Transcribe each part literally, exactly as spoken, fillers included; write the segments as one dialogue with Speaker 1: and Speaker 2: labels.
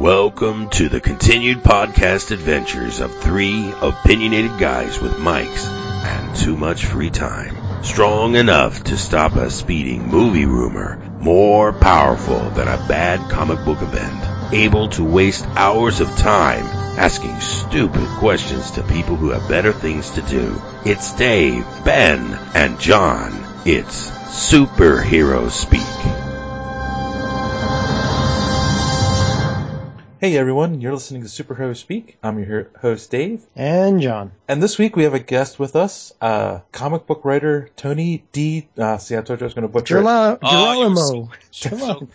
Speaker 1: Welcome to the continued podcast adventures of three opinionated guys with mics and too much free time. Strong enough to stop a speeding movie rumor, more powerful than a bad comic book event, able to waste hours of time asking stupid questions to people who have better things to do. It's Dave, Ben, and John. It's Superhero Speak.
Speaker 2: Hey everyone, you're listening to Superhero Speak. I'm your host Dave.
Speaker 3: And John.
Speaker 2: And this week we have a guest with us, uh, comic book writer Tony D. Uh, see, I told you I was going to butcher
Speaker 3: Gerla-
Speaker 2: it.
Speaker 3: Gerolamo.
Speaker 4: Oh,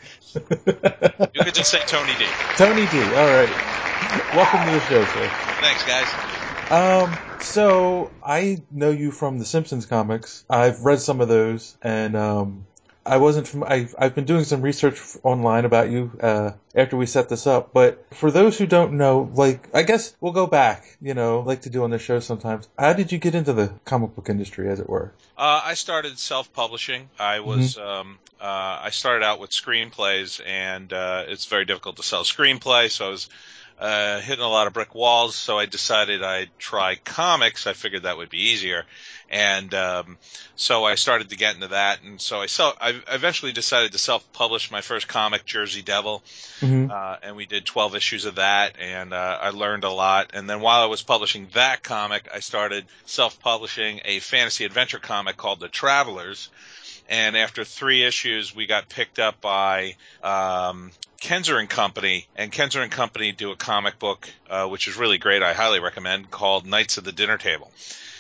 Speaker 4: you, you could just say Tony D.
Speaker 2: Tony D, alright. Welcome to the show, sir.
Speaker 4: Thanks, guys.
Speaker 2: Um, so, I know you from the Simpsons comics. I've read some of those, and um, I wasn't from, I've, I've been doing some research online about you uh, after we set this up, but for those who don't know, like, I guess we'll go back, you know, like to do on this show sometimes. How did you get into the comic book industry, as it were?
Speaker 4: Uh, I started self-publishing. I was, mm-hmm. um, uh, I started out with screenplays, and uh, it's very difficult to sell screenplay, so I was uh, hitting a lot of brick walls, so I decided I'd try comics. I figured that would be easier. And um, so I started to get into that, and so I, self, I eventually decided to self-publish my first comic, Jersey Devil, mm-hmm. uh, and we did twelve issues of that, and uh, I learned a lot. And then while I was publishing that comic, I started self-publishing a fantasy adventure comic called The Travelers, and after three issues, we got picked up by um, Kenzer and Company, and Kenzer and Company do a comic book, uh, which is really great, I highly recommend, called Knights of the Dinner Table.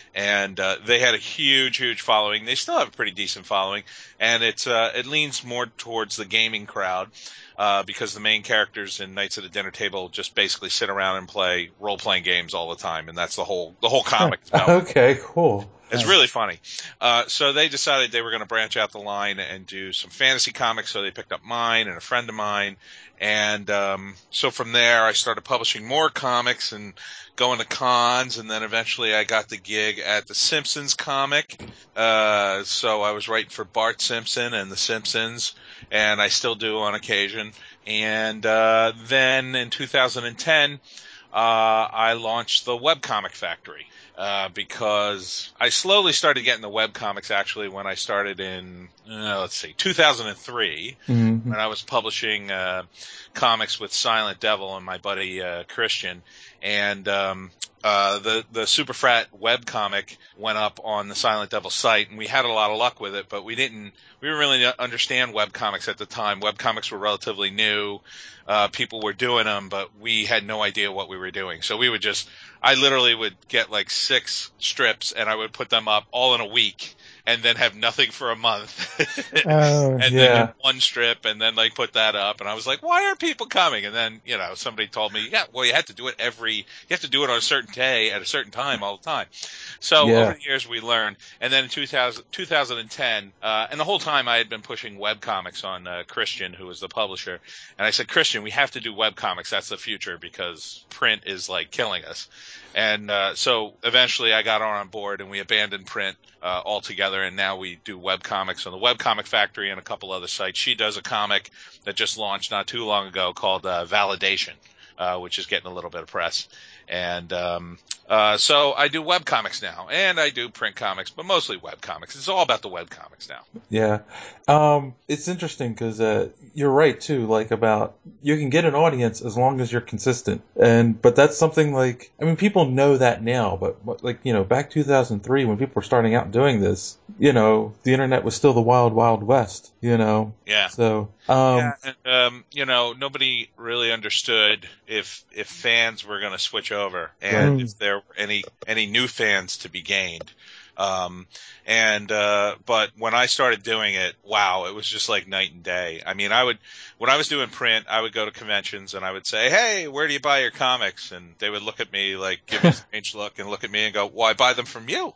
Speaker 4: And uh, they had a huge, huge following. They still have a pretty decent following, and it's uh, it leans more towards the gaming crowd uh, because the main characters in Knights of the Dinner Table just basically sit around and play role-playing games all the time, and that's the whole the whole comic.
Speaker 2: Okay, cool.
Speaker 4: It's really funny. Uh, so they decided they were going to branch out the line and do some fantasy comics, so they picked up mine and a friend of mine. And um, so from there, I started publishing more comics and going to cons, and then eventually I got the gig at the Simpsons comic. Uh, so I was writing for Bart Simpson and the Simpsons, and I still do on occasion. And uh, then in two thousand ten, uh, I launched the Webcomic Factory. Uh, because I slowly started getting the webcomics actually when I started in, uh, let's see, two thousand three, mm-hmm. when I was publishing uh, comics with Silent Devil and my buddy uh, Christian. And um, uh, the, the Super Frat webcomic went up on the Silent Devil site, and we had a lot of luck with it, but we didn't, we didn't really understand webcomics at the time. Webcomics were relatively new. Uh, people were doing them, but we had no idea what we were doing. So we would just, I literally would get like six strips and I would put them up all in a week and then have nothing for a month.
Speaker 3: Oh,
Speaker 4: and
Speaker 2: yeah.
Speaker 4: then one strip and then like put that up. And I was like, why aren't people coming? And then, you know, somebody told me, yeah, well, you have to do it every, you have to do it on a certain day at a certain time all the time. So yeah. Over the years we learned. And then in two thousand, two thousand ten, uh, and the whole time I had been pushing webcomics on uh, Christian, who was the publisher. And I said, Christian, we have to do webcomics. That's the future because print is like killing us. And uh, so eventually I got on board and we abandoned print uh, altogether, and now we do webcomics on the Webcomic Factory and a couple other sites. She does a comic that just launched not too long ago called uh, Validation, uh, which is getting a little bit of press. And um, uh, so I do webcomics now, and I do print comics, but mostly webcomics. It's all about the webcomics now.
Speaker 2: Yeah. Um, it's interesting because uh, you're right, too, like about you can get an audience as long as you're consistent. And but that's something like, I mean, people know that now, but like, you know, back two thousand three when people were starting out doing this, you know, the internet was still the wild, wild west, you know?
Speaker 4: Yeah.
Speaker 2: So, um,
Speaker 4: yeah, and, um, you know, nobody really understood if if fans were going to switch over and right. if there were any any new fans to be gained. Um, and, uh, but when I started doing it, wow, it was just like night and day. I mean, I would, when I was doing print, I would go to conventions and I would say, hey, where do you buy your comics? And they would look at me like, give me a strange look and look at me and go, well, I buy them from you.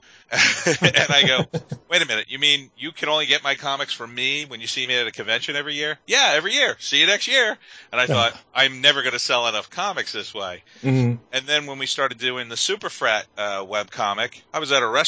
Speaker 4: And I go, wait a minute, you mean you can only get my comics from me when you see me at a convention every year? Yeah, every year. See you next year. And I thought, I'm never going to sell enough comics this way. Mm-hmm. And then when we started doing the Super Frat, uh, webcomic, I was at a restaurant one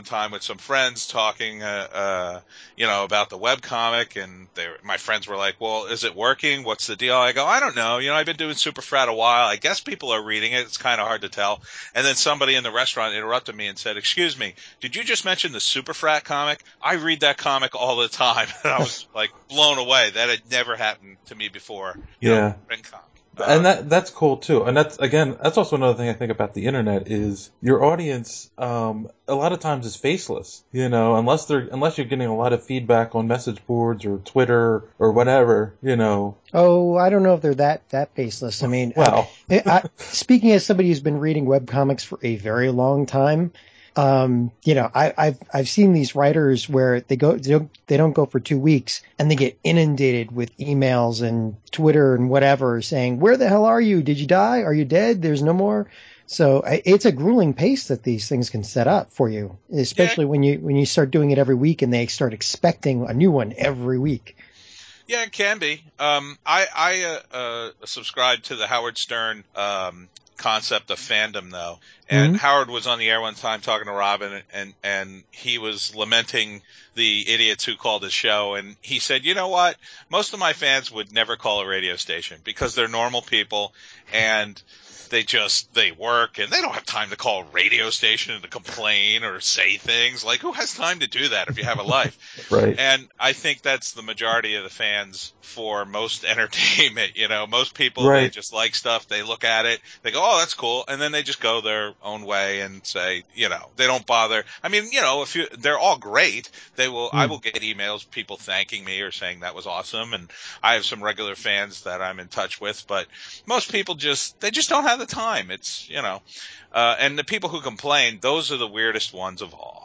Speaker 4: one time with some friends talking, uh, uh, you know, about the webcomic, and they, my friends were like, well, is it working? What's the deal? I go, I don't know. You know, I've been doing Superfrat a while. I guess people are reading it. It's kind of hard to tell. And then somebody in the restaurant interrupted me and said, excuse me, did you just mention the Superfrat comic? I read that comic all the time. And I was like blown away. That had never happened to me before. You
Speaker 2: Yeah.
Speaker 4: know, print comic. Uh,
Speaker 2: And that that's cool too. And that's again, that's also another thing I think about the internet is your audience. Um, a lot of times is faceless, you know, unless they're unless you're getting a lot of feedback on message boards or Twitter or whatever, you know.
Speaker 3: Oh, I don't know if they're that that faceless. I mean,
Speaker 2: Well,
Speaker 3: I, I, speaking as somebody who's been reading webcomics for a very long time, um, you know, I, I've I've seen these writers where they go they don't, they don't go for two weeks and they get inundated with emails and Twitter and whatever saying, "Where the hell are you? Did you die? Are you dead? There's no more." So I- it's a grueling pace that these things can set up for you, especially when you when you start doing it every week and they start expecting a new one every week.
Speaker 4: Yeah, it can be. Um, I, I uh, uh, subscribe to the Howard Stern um, concept of fandom, though. And
Speaker 3: Mhm.
Speaker 4: Howard was on the air one time talking to Robin, and, and he was lamenting the idiots who called his show. And he said, you know what? Most of my fans would never call a radio station because they're normal people, and they just, they work, and they don't have time to call a radio station and to complain or say things. Like, who has time to do that if you have a life?
Speaker 2: right.
Speaker 4: And I think that's the majority of the fans for most entertainment. You know, most people,
Speaker 2: Right.
Speaker 4: they just like stuff. They look at it. They go, oh, that's cool. And then they just go their own way and say, you know, they don't bother. I mean, you know, if you, they're all great. They will, I will get emails, people thanking me or saying that was awesome. And I have some regular fans that I'm in touch with, but most people just, they just don't have the time. It's, you know, uh, and the people who complain, those are the weirdest ones of all.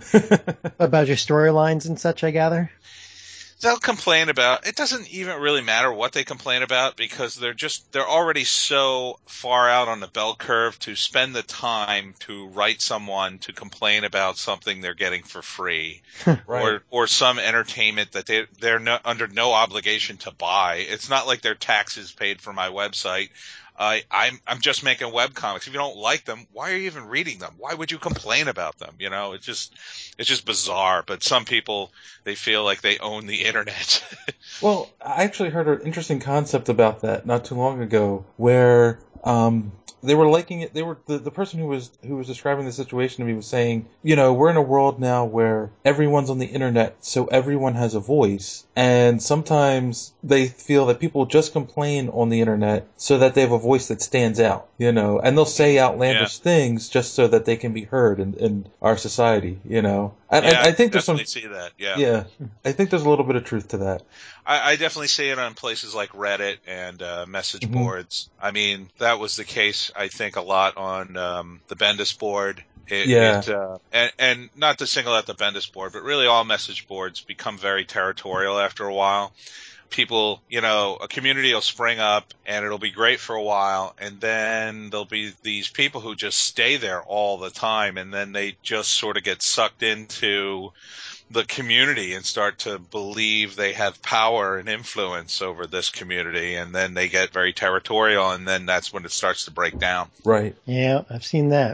Speaker 3: About your storylines and such, I gather.
Speaker 4: They'll complain about, it doesn't even really matter what they complain about because they're just, they're already so far out on the bell curve to spend the time to write someone to complain about something they're getting for free
Speaker 2: Right.
Speaker 4: or, or some entertainment that they, they're no, under no obligation to buy. It's not like their taxes paid for my website. I, I'm, I'm just making webcomics. If you don't like them, why are you even reading them? Why would you complain about them? You know, it's just, it's just bizarre. But some people, they feel like they own the internet.
Speaker 2: Well, I actually heard an interesting concept about that not too long ago, where um, they were liking it. They were the, the person who was who was describing the situation to me was saying, you know, we're in a world now where everyone's on the internet, so everyone has a voice, and sometimes they feel that people just complain on the internet so that they have a voice that stands out, you know, and they'll say outlandish things just so that they can be heard in, in our society, you know. And
Speaker 4: yeah,
Speaker 2: I, I think there's some,
Speaker 4: definitely see that. Yeah.
Speaker 2: yeah, I think there's a little bit of truth to that.
Speaker 4: I, I definitely see it on places like Reddit and uh, message
Speaker 2: Mhm.
Speaker 4: boards. I mean, that was the case, I think, a lot on um, the Bendis board. It,
Speaker 2: Yeah.
Speaker 4: it, uh, and, and not to single out the Bendis board, but really all message boards become very territorial after a while. People, you know, a community will spring up and it'll be great for a while, and then there'll be these people who just stay there all the time, and then they just sort of get sucked into the community and start to believe they have power and influence over this community, and then they get very territorial, and then that's when it starts to break down.
Speaker 2: Right.
Speaker 3: Yeah, I've seen that.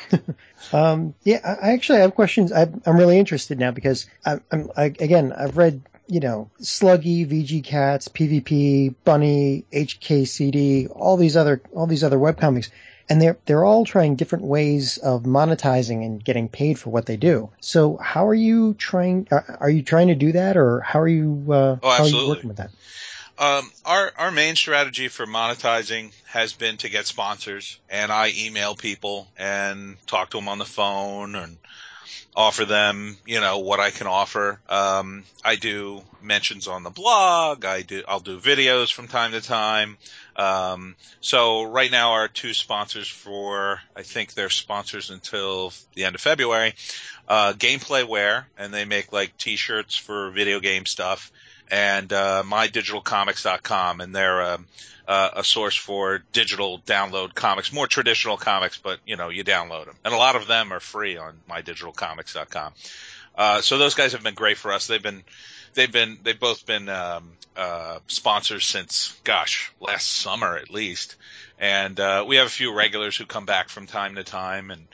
Speaker 3: um, yeah, I I actually have questions. I'm, I'm really interested now because I'm, I'm I, again, I've read, you know, Sluggy, V G Cats, P V P, Bunny, H K C D, all these other, all these other webcomics. And they're, they're all trying different ways of monetizing and getting paid for what they do. So how are you trying, are, are you trying to do that, or how are you, uh,
Speaker 4: Oh,
Speaker 3: how are you
Speaker 4: absolutely.
Speaker 3: working with that?
Speaker 4: Um, our, our main strategy for monetizing has been to get sponsors, and I email people and talk to them on the phone and offer them, you know, what I can offer. Um, I do mentions on the blog. I do, I'll do videos from time to time. Um, so right now our two sponsors for, I think they're sponsors until the end of February, uh, Gameplay Wear, and they make like t-shirts for video game stuff, and, uh, my digital comics dot com, and they're, uh, Uh, a source for digital download comics, more traditional comics, but, you know, you download them. And a lot of them are free on my digital comics dot com. Uh, so those guys have been great for us. They've been, they've been, they've both been, um, uh, sponsors since, gosh, last summer at least. And, uh, we have a few regulars who come back from time to time, and,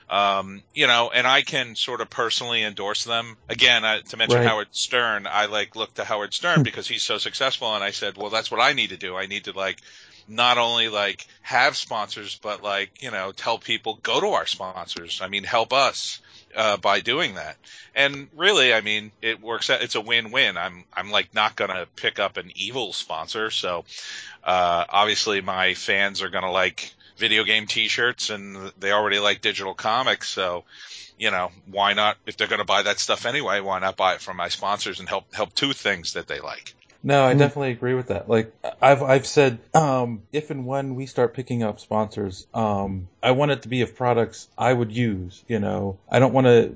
Speaker 4: Um, you know, and I can sort of personally endorse them. Again, uh, to mention
Speaker 2: Right.
Speaker 4: Howard Stern, I like look to Howard Stern because he's so successful, and I said, well, that's what I need to do. I need to like not only like have sponsors, but like, you know, tell people go to our sponsors. I mean, help us uh, by doing that. And really, I mean, it works out. It's a win-win. I'm I'm like not gonna pick up an evil sponsor, so uh, obviously my fans are gonna like video game t-shirts and they already like digital comics, so you know, why not, if they're going to buy that stuff anyway, why not buy it from my sponsors and help help two things that they like.
Speaker 2: No, I
Speaker 3: Mm.
Speaker 2: definitely agree with that. Like I've I've said, um, if and when we start picking up sponsors, um, I want it to be of products I would use. You know, I don't want to.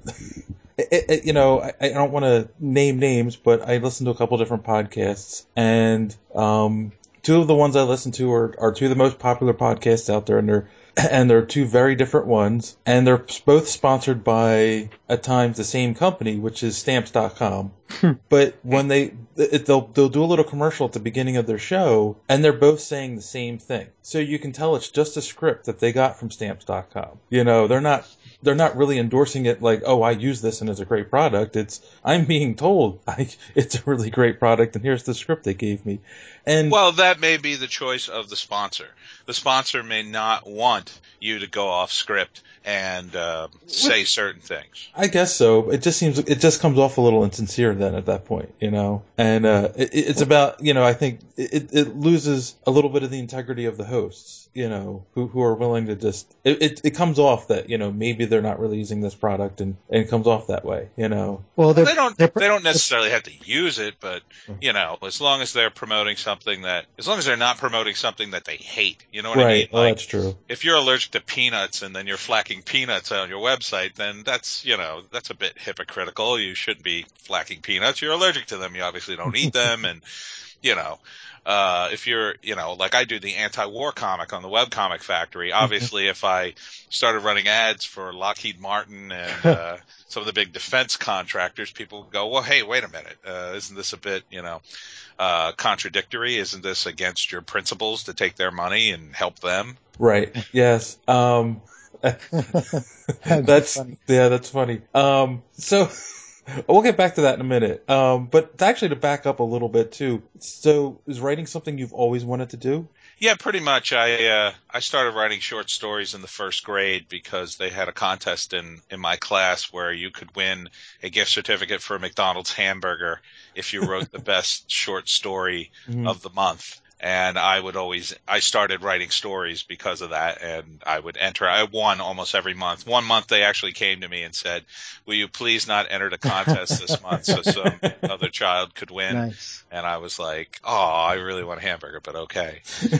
Speaker 2: It, it, you know, I, I don't want to name names, but I listen to a couple different podcasts, and um, two of the ones I listen to are, are two of the most popular podcasts out there, and they're and they're two very different ones, and they're both sponsored by at times the same company, which is Stamps dot com. But when they it, they'll they'll do a little commercial at the beginning of their show, and they're both saying the same thing, so you can tell it's just a script that they got from Stamps dot com. You know, they're not. They're not really endorsing it like, oh, I use this and it's a great product. It's I'm being told I, it's a really great product, and here's the script they gave me. And
Speaker 4: Well, that may be the choice of the sponsor. The sponsor may not want you to go off script and uh, say certain things.
Speaker 2: I guess so. It just seems it just comes off a little insincere then at that point, you know. And uh, it, it's about you know I think it, it loses a little bit of the integrity of the hosts, you know, who who are willing to just it, it, it comes off that you know maybe they're not really using this product and, and it comes off that way, you know.
Speaker 3: Well,
Speaker 4: Well,
Speaker 3: they're,
Speaker 4: they don't
Speaker 3: they're,
Speaker 4: they don't necessarily have to use it, but you know, as long as they're promoting something that, as long as they're not promoting something that they hate, you know what I mean?
Speaker 2: Right. Well,
Speaker 4: Like,
Speaker 2: that's true.
Speaker 4: if you're allergic to peanuts and then you're flacking peanuts on your website, then that's, you know, that's a bit hypocritical. You shouldn't be flacking peanuts. You're allergic to them. You obviously don't eat them. And, you know, uh, if you're, you know, like I do the anti-war comic on the Webcomic Factory, obviously if I started running ads for Lockheed Martin and, uh, some of the big defense contractors, people would go, well, hey, wait a minute. Uh, isn't this a bit, you know, uh, contradictory? Isn't this against your principles to take their money and help them?
Speaker 2: Right. Yes. Um,
Speaker 3: That'd be
Speaker 2: that's
Speaker 3: funny.
Speaker 2: yeah, that's funny. Um, so we'll get back to that in a minute. Um, but actually to back up a little bit too. So is writing something you've always wanted to do?
Speaker 4: Yeah, pretty much. I uh, I started writing short stories in the first grade because they had a contest in, in my class where you could win a gift certificate for a McDonald's hamburger if you wrote the best short story
Speaker 2: Mhm.
Speaker 4: of the month. And I would always, I started writing stories because of that, and I would enter. I won almost every month. One month they actually came to me and said, will you please not enter the contest this month so some other child could win?
Speaker 3: Nice.
Speaker 4: And I was like, oh, I really want a hamburger, but okay.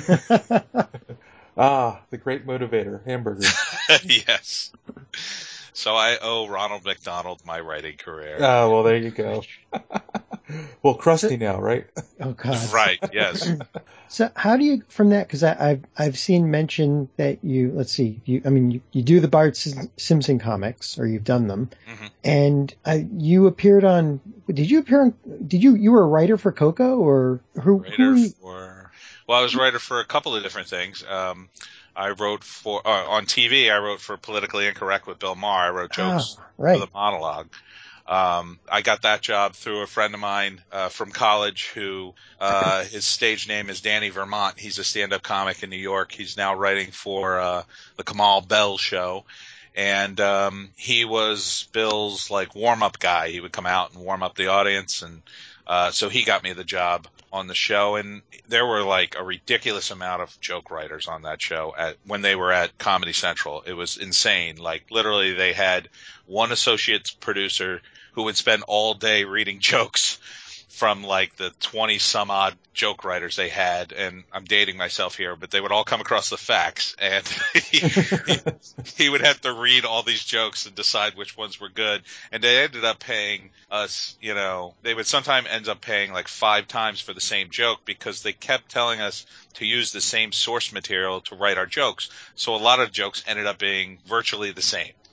Speaker 2: Ah, the great motivator, hamburger.
Speaker 4: Yes. So I owe Ronald McDonald my writing career.
Speaker 2: Ah, well, there you go. Well, Krusty now, right?
Speaker 3: Oh God.
Speaker 4: Right, yes.
Speaker 3: So how do you from that? Because I've I've seen mention that you let's see you I mean you, you do the Bart Sim- Simpson comics, or you've done them,
Speaker 4: Mhm.
Speaker 3: and I, you appeared on. Did you appear on? Did you you were a writer for Coco, or who? who
Speaker 4: Writer
Speaker 3: were you?
Speaker 4: for, well, I was a writer for a couple of different things. Um, I wrote for, uh, on T V, I wrote for Politically Incorrect with Bill Maher. I wrote jokes
Speaker 3: Ah,
Speaker 4: for
Speaker 3: right.
Speaker 4: the monologue. Um, I got that job through a friend of mine uh, from college who uh, his stage name is Danny Vermont. He's a stand-up comic in New York. He's now writing for uh, the Kamal Bell Show. And um, he was Bill's like warm-up guy. He would come out and warm up the audience, and uh, so he got me the job on the show. And there were like a ridiculous amount of joke writers on that show at when they were at Comedy Central. It was insane. Like literally, they had one associate producer who would spend all day reading jokes from like the twenty some odd joke writers they had. And I'm dating myself here, but they would all come across the facts, and he, he, he would have to read all these jokes and decide which ones were good. And they ended up paying us, you know, they would sometimes end up paying like five times for the same joke because they kept telling us to use the same source material to write our jokes. So a lot of jokes ended up being virtually the same.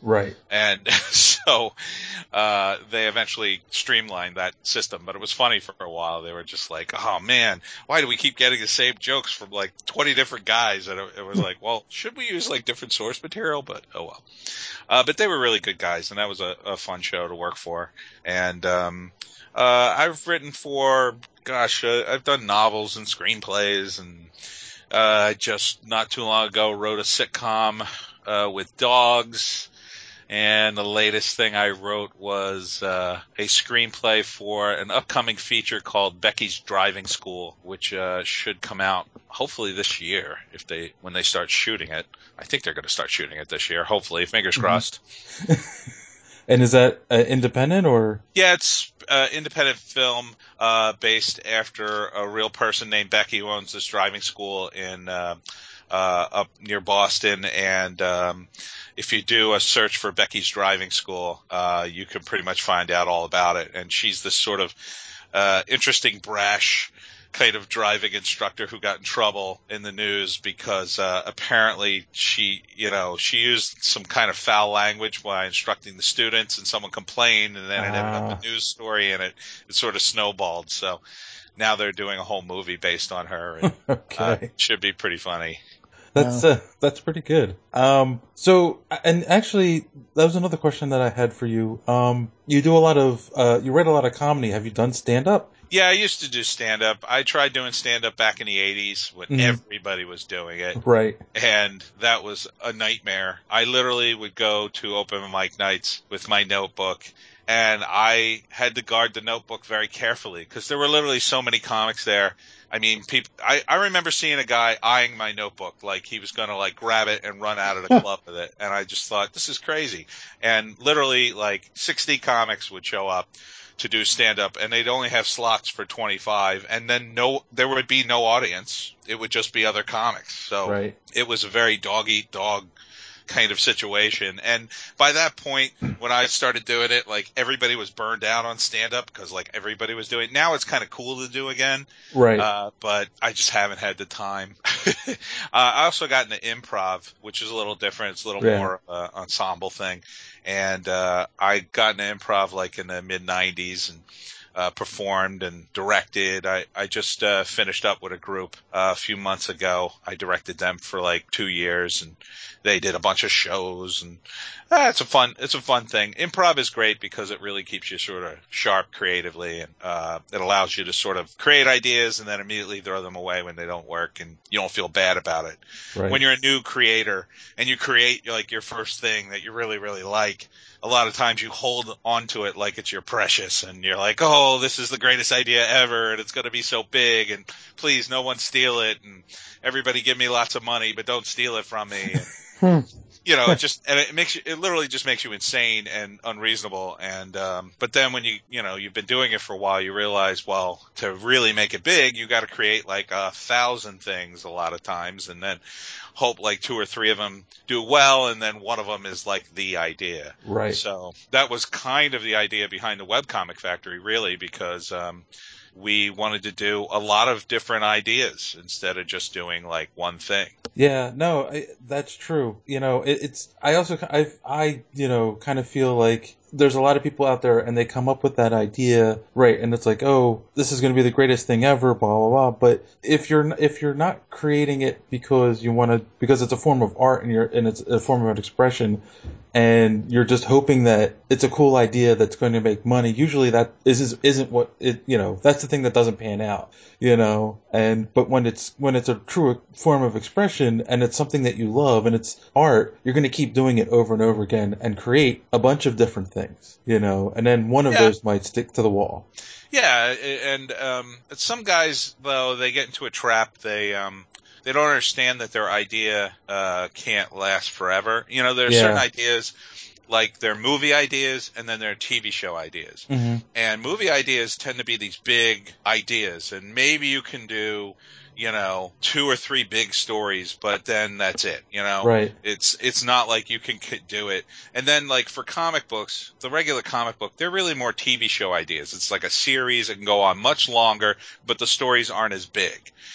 Speaker 2: Right.
Speaker 4: And so uh, they eventually streamlined that system. But it was funny for a while. They were just like, oh, man, why do we keep getting the same jokes from like twenty different guys? And it, it was like, well, should we use like different source material? But oh, well. Uh, but they were really good guys, and that was a, a fun show to work for. And um, uh, I've written for, gosh, uh, I've done novels and screenplays, and uh, just not too long ago wrote a sitcom uh, with dogs. And the latest thing I wrote was uh, a screenplay for an upcoming feature called Becky's Driving School, which uh, should come out hopefully this year if they when they start shooting it. I think they're going to start shooting it this year, hopefully. Fingers
Speaker 2: Mhm.
Speaker 4: crossed.
Speaker 2: And is that uh, independent or?
Speaker 4: Yeah, it's uh, independent film uh, based after a real person named Becky who owns this driving school in uh, uh, up near Boston. And um, if you do a search for Becky's Driving School, uh, you can pretty much find out all about it. And she's this sort of uh, interesting, brash kind of driving instructor who got in trouble in the news because uh, apparently she, you know, she used some kind of foul language while instructing the students, and someone complained, and then it ended up
Speaker 2: Ah.
Speaker 4: a news story, and it, it sort of snowballed. So now they're doing a whole movie based on her, and
Speaker 2: Okay.
Speaker 4: uh, it should be pretty funny.
Speaker 2: That's uh, that's pretty good. Um, so, and actually, that was another question that I had for you. Um, you do a lot of, uh, you read a lot of comedy. Have you done stand up?
Speaker 4: Yeah, I used to do stand-up. I tried doing stand-up back in the eighties when
Speaker 2: Mhm.
Speaker 4: everybody was doing it.
Speaker 2: Right.
Speaker 4: And that was a nightmare. I literally would go to open mic nights with my notebook, and I had to guard the notebook very carefully because there were literally so many comics there. I mean, people. I, I remember seeing a guy eyeing my notebook like he was going to like grab it and run out of the club with it, and I just thought, this is crazy. And literally, like sixty comics would show up to do stand up, and they'd only have slots for twenty-five, and then no, there would be no audience. It would just be other comics. So
Speaker 2: Right.
Speaker 4: it was a very dog eat dog kind of situation. And by that point, when I started doing it, like everybody was burned out on stand up because like everybody was doing it. Now it's kind of cool to do again.
Speaker 2: Right.
Speaker 4: Uh, but I just haven't had the time. uh, I also got into improv, which is a little different. It's a little
Speaker 2: Yeah.
Speaker 4: more uh, ensemble thing. And uh, I got into improv like in the mid nineties and uh, performed and directed. I, I just uh, finished up with a group uh, a few months ago. I directed them for like two years, and they did a bunch of shows, and uh, it's a fun it's a fun thing. Improv is great because it really keeps you sort of sharp creatively, and uh, it allows you to sort of create ideas and then immediately throw them away when they don't work, and you don't feel bad about it.
Speaker 2: Right.
Speaker 4: When you're a new creator and you create like your first thing that you really really like, a lot of times you hold onto it like it's your precious, and you're like, oh, this is the greatest idea ever, and it's going to be so big, and please no one steal it, and everybody give me lots of money, but don't steal it from me. And,
Speaker 3: Hmm.
Speaker 4: you know, it just, and it makes you, it literally just makes you insane and unreasonable. And, um, but then when you, you know, you've been doing it for a while, you realize, well, to really make it big, you got to create like a thousand things a lot of times, and then hope like two or three of them do well, and then one of them is like the idea.
Speaker 2: Right.
Speaker 4: So that was kind of the idea behind the Webcomic Factory, really, because, um, we wanted to do a lot of different ideas instead of just doing like one thing.
Speaker 2: Yeah, no, I, that's true. You know, it, it's. I also, I, I, you know, kind of feel like there's a lot of people out there, and they come up with that idea, right? And it's like, oh, this is going to be the greatest thing ever, blah blah blah. But if you're if you're not creating it because you want to, because it's a form of art and you're and it's a form of expression, and you're just hoping that it's a cool idea that's going to make money, usually that is isn't what it. You know, that's the thing that doesn't pan out. You know, and but when it's when it's a true form of expression and it's something that you love and it's art, you're going to keep doing it over and over again and create a bunch of different things, you know, and then one of
Speaker 4: Yeah.
Speaker 2: those might stick to the wall.
Speaker 4: Yeah, and um, some guys, though, they get into a trap. They um, they don't understand that their idea uh, can't last forever. You know, there are
Speaker 2: Yeah.
Speaker 4: certain ideas, like their movie ideas, and then their T V show ideas.
Speaker 2: Mm-hmm.
Speaker 4: And movie ideas tend to be these big ideas, and maybe you can do, you know, two or three big stories, but then that's it, you know?
Speaker 2: Right.
Speaker 4: It's it's not like you can c- do it. And then, like, for comic books, the regular comic book, they're really more T V show ideas. It's like a series that can go on much longer, but the stories aren't as big.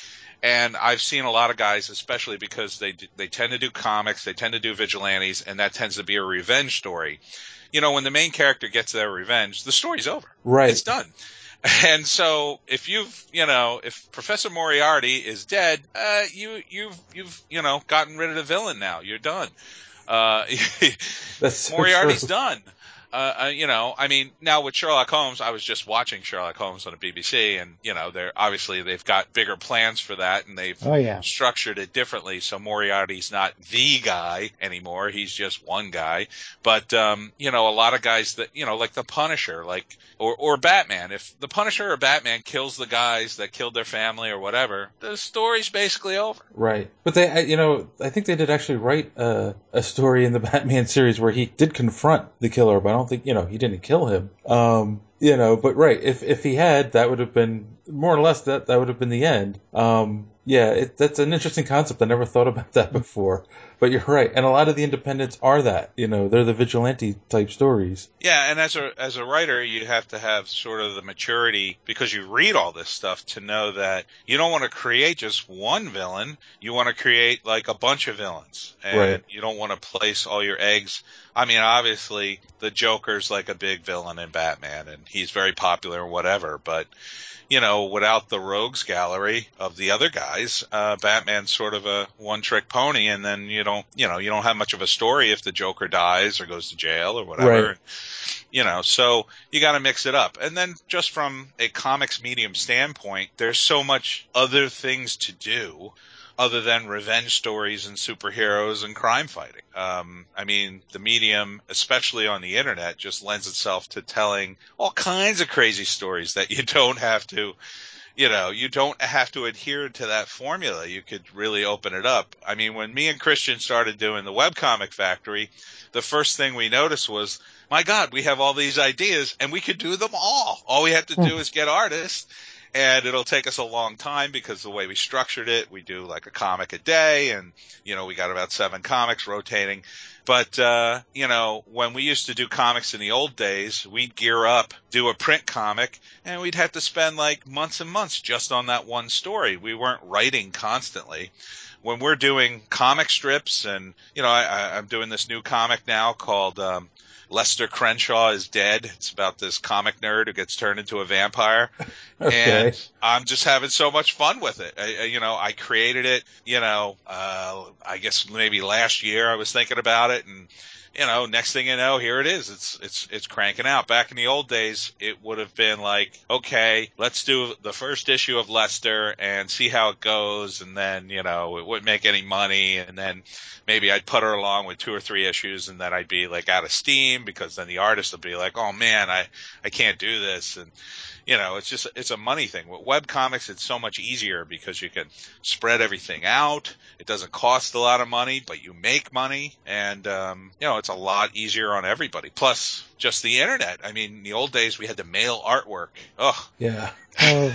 Speaker 4: And I've seen a lot of guys, especially because they they tend to do comics, they tend to do vigilantes, and that tends to be a revenge story. You know, when the main character gets their revenge, the story's over.
Speaker 2: Right.
Speaker 4: It's done. And so, if you've, you know, if Professor Moriarty is dead, uh, you, you've, you've, you know, gotten rid of the villain now. You're done. Uh,
Speaker 2: That's so
Speaker 4: Moriarty's
Speaker 2: true.
Speaker 4: done. Uh, uh, you know, I mean, now with Sherlock Holmes, I was just watching Sherlock Holmes on the B B C, and you know, they're obviously they've got bigger plans for that, and they've
Speaker 3: Oh, yeah.
Speaker 4: structured it differently. So Moriarty's not the guy anymore; he's just one guy. But um, you know, a lot of guys that you know, like the Punisher, like or or Batman. If the Punisher or Batman kills the guys that killed their family or whatever, the story's basically over.
Speaker 2: Right. But they, I- you know, I think they did actually write uh, a story in the Batman series where he did confront the killer, but I don't think, you know, he didn't kill him. Um, you know, but right, if if he had, that would have been more or less that that would have been the end. Um, yeah, it, that's an interesting concept. I never thought about that before. But you're right, and a lot of the independents are that. You know, they're the vigilante type stories.
Speaker 4: Yeah, and as a as a writer, you have to have sort of the maturity because you read all this stuff to know that you don't want to create just one villain. You want to create like a bunch of villains, and
Speaker 2: Right.
Speaker 4: you don't want to place all your eggs. I mean, obviously, the Joker's like a big villain in Batman, and he's very popular and whatever, but you know, without the rogues gallery of the other guys, uh, Batman's sort of a one-trick pony, and then you don't, you know, you don't have much of a story if the Joker dies or goes to jail or whatever.
Speaker 2: Right.
Speaker 4: You know, so you got to mix it up. And then just from a comics medium standpoint, there's so much other things to do other than revenge stories and superheroes and crime fighting. Um, I mean, the medium, especially on the internet, just lends itself to telling all kinds of crazy stories that you don't have to, you know, you don't have to adhere to that formula. You could really open it up. I mean, when me and Christian started doing the Webcomic Factory, the first thing we noticed was, my God, we have all these ideas and we could do them all. All we have to do is get artists. And it'll take us a long time because the way we structured it, we do like a comic a day and, you know, we got about seven comics rotating. But, uh, you know, when we used to do comics in the old days, we'd gear up, do a print comic, and we'd have to spend like months and months just on that one story. We weren't writing constantly. When we're doing comic strips and, you know, I, I'm doing this new comic now called, um, Lester Crenshaw is Dead. It's about this comic nerd who gets turned into a vampire.
Speaker 2: Okay.
Speaker 4: And I'm just having so much fun with it. I, I, you know, I created it, you know, uh, I guess maybe last year I was thinking about it and, you know, next thing you know, here it is. It's, it's, it's cranking out. Back in the old days, it would have been like, okay, let's do the first issue of Lester and see how it goes. And then, you know, it wouldn't make any money. And then maybe I'd put her along with two or three issues and then I'd be like out of steam because then the artist would be like, oh man, I, I can't do this. And, you know, it's just, it's a money thing. With webcomics, it's so much easier because you can spread everything out. It doesn't cost a lot of money, but you make money. And, um, you know, it's a lot easier on everybody. Plus, just the internet. I mean, in the old days, we had to mail artwork. Oh.
Speaker 2: Yeah.
Speaker 3: Oh.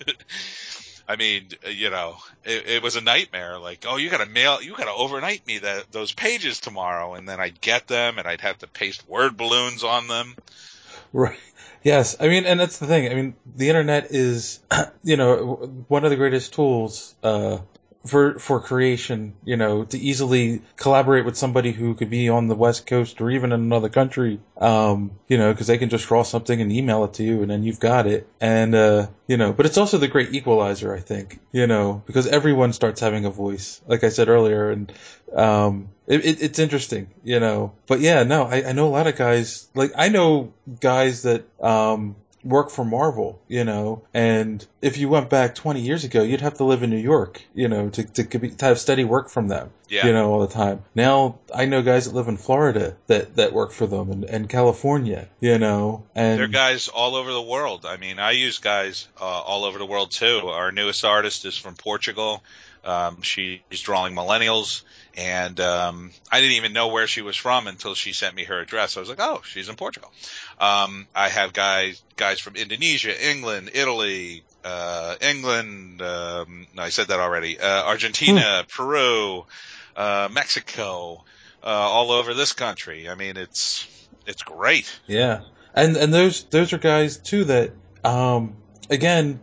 Speaker 4: I mean, you know, it, it was a nightmare. Like, oh, you got to mail, you got to overnight me that those pages tomorrow. And then I'd get them and I'd have to paste word balloons on them.
Speaker 2: Right. Yes. I mean, and that's the thing. I mean, the internet is, you know, one of the greatest tools, uh, for, for creation, you know, to easily collaborate with somebody who could be on the West Coast or even in another country, um, you know, cause they can just draw something and email it to you and then you've got it. And, uh, you know, but it's also the great equalizer, I think, you know, because everyone starts having a voice, like I said earlier. And, um, it, it, it's interesting, you know, but yeah, no, I, I know a lot of guys, like I know guys that, um, work for Marvel, you know, and if you went back twenty years ago, you'd have to live in New York, you know, to, to, to have steady work from them,
Speaker 4: Yeah.
Speaker 2: you know, all the time. Now, I know guys that live in Florida that, that work for them and, and California, you know, and
Speaker 4: they're guys all over the world. I mean, I use guys uh, all over the world too. Our newest artist is from Portugal. Um, she's drawing millennials, and um, I didn't even know where she was from until she sent me her address. I was like, oh, she's in Portugal. Um, I have guys guys from Indonesia, England, Italy, uh, England. Um, no, I said that already. Uh, Argentina, Peru, uh, Mexico, uh, all over this country. I mean, it's it's great.
Speaker 2: yeah. And, and those, those are guys too that, um, again,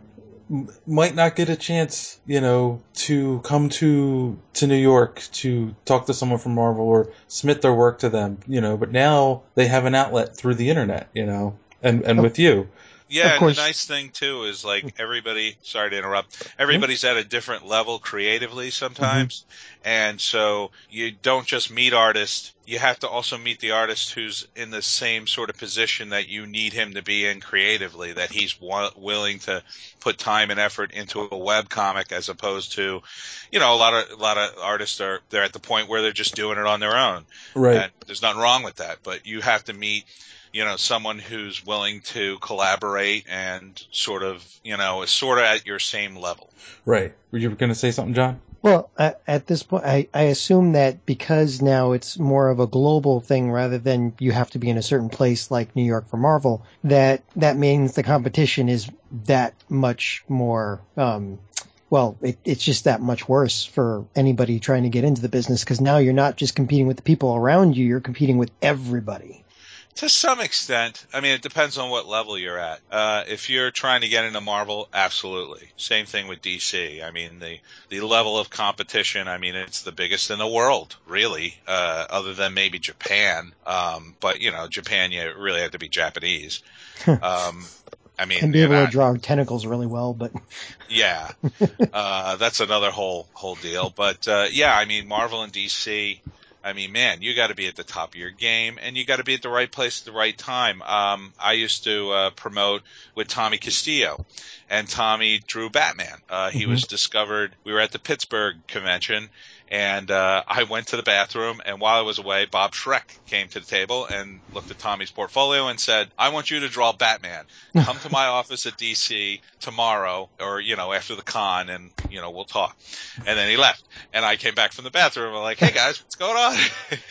Speaker 2: m- might not get a chance, you know, to come to to New York to talk to someone from Marvel or submit their work to them, you know. But now they have an outlet through the internet, you know, and and
Speaker 3: Of-
Speaker 2: with you.
Speaker 4: Yeah,
Speaker 3: Of
Speaker 4: and the
Speaker 3: course.
Speaker 4: nice thing too is like everybody, sorry to interrupt, everybody's at a different level creatively sometimes. And so you don't just meet artists, you have to also meet the artist who's in the same sort of position that you need him to be in creatively, that he's wa- willing to put time and effort into a web comic as opposed to, you know, a lot of, a lot of artists are, they're at the point where they're just doing it on their own.
Speaker 2: Right.
Speaker 4: And there's nothing wrong with that, but you have to meet, you know, someone who's willing to collaborate and sort of, you know, is sort of at your same level.
Speaker 2: Right. Were you going to say something, John?
Speaker 3: Well, at, at this point, I, I assume that because now it's more of a global thing rather than you have to be in a certain place like New York for Marvel, that that means the competition is that much more, um, well, it, it's just that much worse for anybody trying to get into the business because now you're not just competing with the people around you, you're competing with everybody.
Speaker 4: To some extent. I mean, it depends on what level you're at. Uh, if you're trying to get into Marvel, absolutely. Same thing with D C. I mean, the, the level of competition, I mean, it's the biggest in the world, really, uh, other than maybe Japan. Um, but, you know, Japan, you really have to be Japanese. Um, I mean,
Speaker 3: And be able
Speaker 4: and I-
Speaker 3: to draw tentacles really well, but
Speaker 4: yeah, uh, that's another whole, whole deal. But, uh, yeah, I mean, Marvel and D C, I mean, man, you got to be at the top of your game, and you got to be at the right place at the right time. Um, I used to uh, promote with Tommy Castillo, and Tommy drew Batman. Uh, he
Speaker 2: Mhm.
Speaker 4: was discovered. We were at the Pittsburgh convention, and uh, I went to the bathroom, and while I was away, Bob Schreck came to the table and looked at Tommy's portfolio and said, "I want you to draw Batman. Come to my office at D C tomorrow, or you know, after the con, and you know, we'll talk." And then he left, and I came back from the bathroom. I'm like, "Hey guys, what's going on?"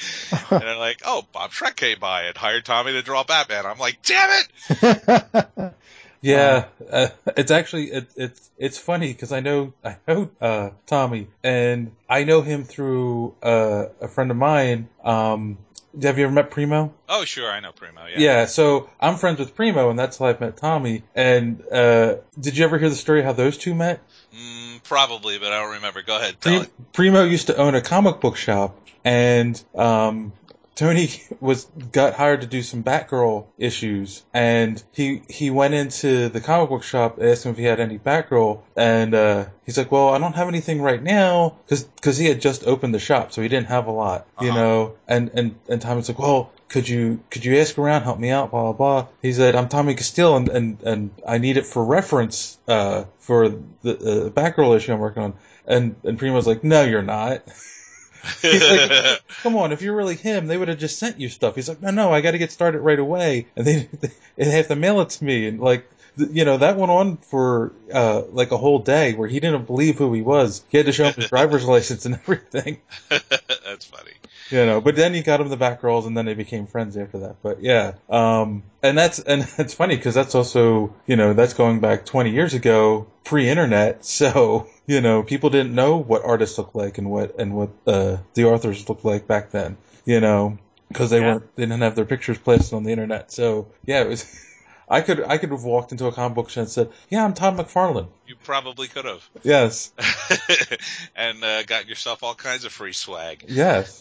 Speaker 4: And they're like, "Oh, Bob Schreck came by and hired Tommy to draw Batman." I'm like, "Damn it!"
Speaker 2: Yeah, uh, it's actually it, it's it's funny because I know I know uh, Tommy, and I know him through uh, a friend of mine. Um, have you ever met Primo?
Speaker 4: Oh, sure, I know Primo. Yeah.
Speaker 2: Yeah, so I'm friends with Primo, and that's how I met Tommy. And uh, did you ever hear the story how those two met?
Speaker 4: Mm, probably, but I don't remember. Go ahead, tell
Speaker 2: Pre-
Speaker 4: it.
Speaker 2: Primo used to own a comic book shop, and um, Tony was got hired to do some Batgirl issues, and he he went into the comic book shop, asked him if he had any Batgirl, and uh, he's like, "Well, I don't have anything right now," because he had just opened the shop, so he didn't have a lot, you
Speaker 4: Uh-huh.
Speaker 2: know. And and and Tommy's like, "Well, could you could you ask around, help me out, blah blah blah." He said, "I'm Tommy Castile, and and, and I need it for reference uh, for the uh, Batgirl issue I'm working on." And and Primo's like, "No, you're not." He's like, "Come on, if you're really him, they would have just sent you stuff." He's like, "No, no, I got to get started right away, and they they have to mail it to me." And like, th- you know, that went on for uh, like a whole day where he didn't believe who he was. He had to show him his driver's license and everything,
Speaker 4: That's funny.
Speaker 2: you know. But then he got him the back rolls, and then they became friends after that. But yeah, um, and that's and it's funny because that's also, you know, that's going back twenty years ago, pre-internet, so. You know, people didn't know what artists looked like and what and what uh, the authors looked like back then. You know, because they
Speaker 4: Yeah.
Speaker 2: weren't they didn't have their pictures placed on the internet. So yeah, it was. I could I could have walked into a comic book shop and said, "Yeah, I'm Todd McFarlane."
Speaker 4: You probably could have.
Speaker 2: Yes,
Speaker 4: And uh, got yourself all kinds of free swag.
Speaker 2: yes.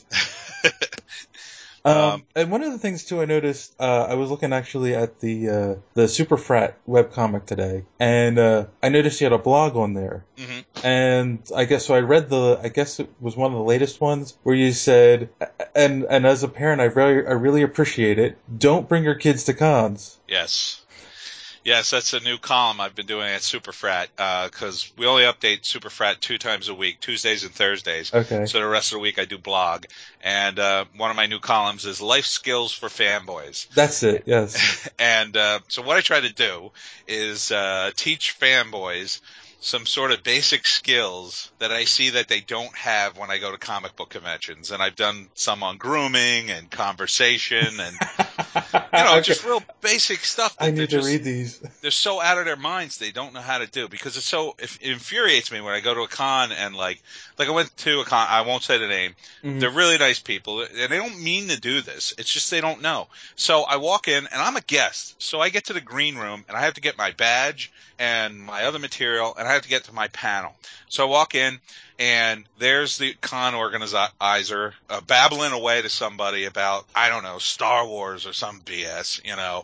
Speaker 2: Um,
Speaker 4: Um,
Speaker 2: and one of the things too, I noticed. Uh, I was looking actually at the uh, the Super Frat webcomic today, and uh, I noticed you had a blog on there.
Speaker 4: mhm.
Speaker 2: And I guess so. I read the. I guess it was one of the latest ones where you said, and and as a parent, I really I really appreciate it. Don't bring your kids to cons.
Speaker 4: Yes. Yes, that's a new column I've been doing at Superfrat, because we only update Superfrat two times a week, Tuesdays and Thursdays.
Speaker 2: Okay.
Speaker 4: So the rest of the week I do blog. And uh, one of my new columns is Life Skills for Fanboys.
Speaker 2: That's it. Yes.
Speaker 4: And uh, so what I try to do is uh, teach fanboys some sort of basic skills that I see that they don't have when I go to comic book conventions. And I've done some on grooming and conversation and You know,
Speaker 2: Okay.
Speaker 4: just real basic stuff. That
Speaker 2: I need to
Speaker 4: just,
Speaker 2: read these.
Speaker 4: They're so out of their minds they don't know how to do, because it's so it infuriates me when I go to a con and like like I went to a con. I won't say the name.
Speaker 2: Mhm.
Speaker 4: They're really nice people and they don't mean to do this. It's just they don't know. So I walk in and I'm a guest. So I get to the green room and I have to get my badge and my other material and I have to get to my panel. So I walk in and there's the con organizer uh, babbling away to somebody about, I don't know, Star Wars or some B S, you know,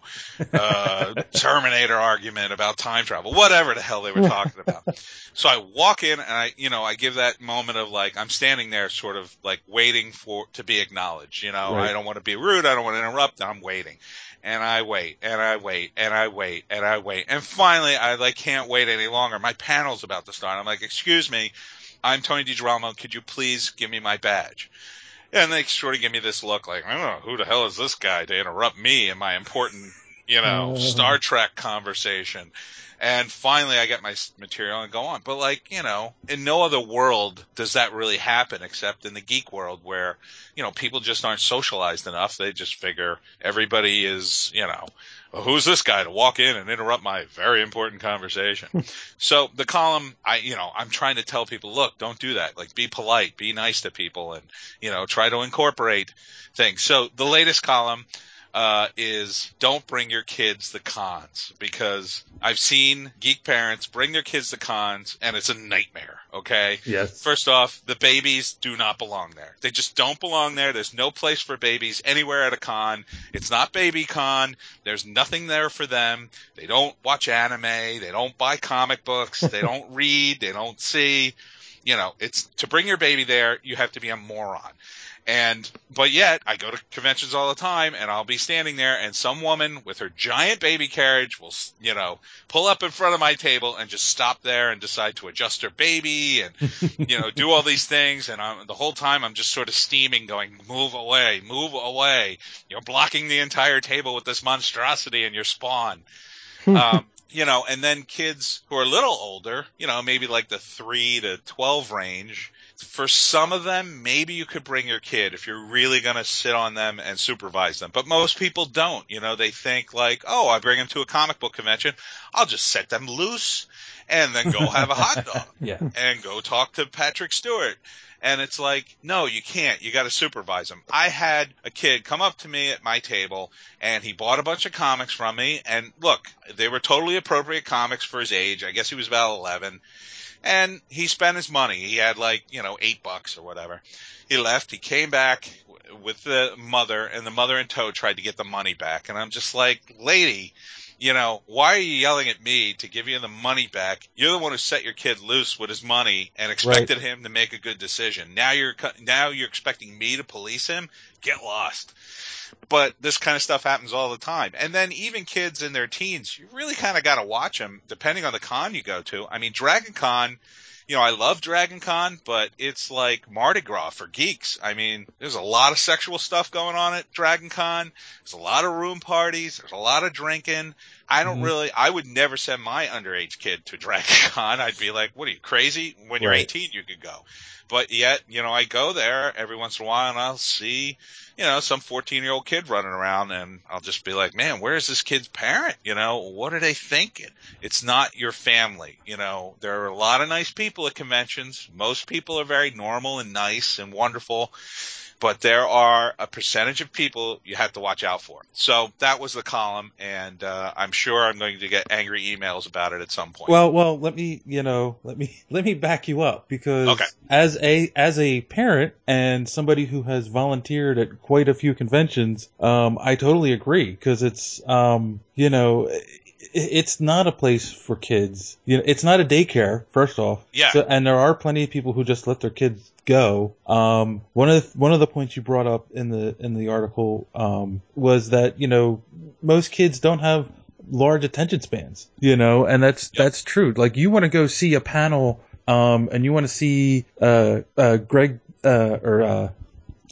Speaker 4: uh, Terminator argument about time travel, whatever the hell they were talking about. So I walk in and I, you know, I give that moment of like, I'm standing there sort of like waiting for, to be acknowledged. You know,
Speaker 2: Right.
Speaker 4: I don't want to be rude. I don't want to interrupt. I'm waiting. And I wait and I wait and I wait and I wait. And finally I like can't wait any longer. My panel's about to start. I'm like, excuse me, I'm Tony DiGirolamo. Could you please give me my badge? And they sort of give me this look like, I don't know, who the hell is this guy to interrupt me in my important, you know,
Speaker 3: Oh.
Speaker 4: Star Trek conversation? And finally I get my material and go on. But like, you know, in no other world does that really happen except in the geek world where, you know, people just aren't socialized enough. They just figure everybody is, you know, well, who's this guy to walk in and interrupt my very important conversation? So the column, I, you know, I'm trying to tell people, look, don't do that. Like, be polite, be nice to people, and, you know, try to incorporate things. So the latest column uh, is don't bring your kids to cons, because I've seen geek parents bring their kids to cons and it's a nightmare. Okay.
Speaker 2: Yes.
Speaker 4: First off, the babies do not belong there. They just don't belong there. There's no place for babies anywhere at a con. It's not baby con. There's nothing there for them. They don't watch anime. They don't buy comic books. They don't read. They don't see. You know, it's to bring your baby there, you have to be a moron. And, but yet, I go to conventions all the time, and I'll be standing there, and some woman with her giant baby carriage will, you know, pull up in front of my table and just stop there and decide to adjust her baby and, you know, do all these things. And I'm, the whole time I'm just sort of steaming, going, move away, move away. You're blocking the entire table with this monstrosity and your spawn. um, you know, and then kids who are a little older, you know, maybe like the three to twelve range, for some of them, maybe you could bring your kid if you're really going to sit on them and supervise them. But most people don't. You know, they think like, oh, I bring them to a comic book convention, I'll just set them loose and then go have a hot dog
Speaker 2: Yeah.
Speaker 4: and go talk to Patrick Stewart. And it's like, no, you can't. You got to supervise them. I had a kid come up to me at my table, and he bought a bunch of comics from me. And look, they were totally appropriate comics for his age. I guess he was about eleven. And he spent his money. He had like, you know, eight bucks or whatever. He left. He came back with the mother, and the mother in tow tried to get the money back. And I'm just like, lady, you know, why are you yelling at me to give you the money back? You're the one who set your kid loose with his money and expected
Speaker 2: Right.
Speaker 4: him to make a good decision. Now you're now you're expecting me to police him? Get lost. But this kind of stuff happens all the time. And then even kids in their teens, you really kind of got to watch them depending on the con you go to. I mean, Dragon Con, you know, I love Dragon Con, but it's like Mardi Gras for geeks. I mean, there's a lot of sexual stuff going on at Dragon Con. There's a lot of room parties. There's a lot of drinking. I don't
Speaker 2: Mhm.
Speaker 4: really, I would never send my underage kid to Dragon Con. I'd be like, what are you, crazy? When you're
Speaker 2: Right.
Speaker 4: eighteen, you could go. But yet, you know, I go there every once in a while and I'll see, you know, some fourteen-year-old kid running around, and I'll just be like, man, where's this kid's parent? You know, what are they thinking? It's not your family. You know, there are a lot of nice people at conventions. Most people are very normal and nice and wonderful. But there are a percentage of people you have to watch out for. So that was the column, and uh, I'm sure I'm going to get angry emails about it at some point.
Speaker 2: Well, well, let me, you know, let me let me back you up, because
Speaker 4: Okay.
Speaker 2: as a as a parent and somebody who has volunteered at quite a few conventions, um, I totally agree, because it's, um, you know, it, it's not a place for kids. You know, it's not a daycare, first off.
Speaker 4: Yeah.
Speaker 2: So, and there are plenty of people who just let their kids go. Um, one of the, one of the points you brought up in the in the article um, was that, you know, most kids don't have large attention spans, you know, and that's
Speaker 4: Yep.
Speaker 2: that's true. Like, you want to go see a panel, um, and you want to see uh, uh, Greg uh, or uh,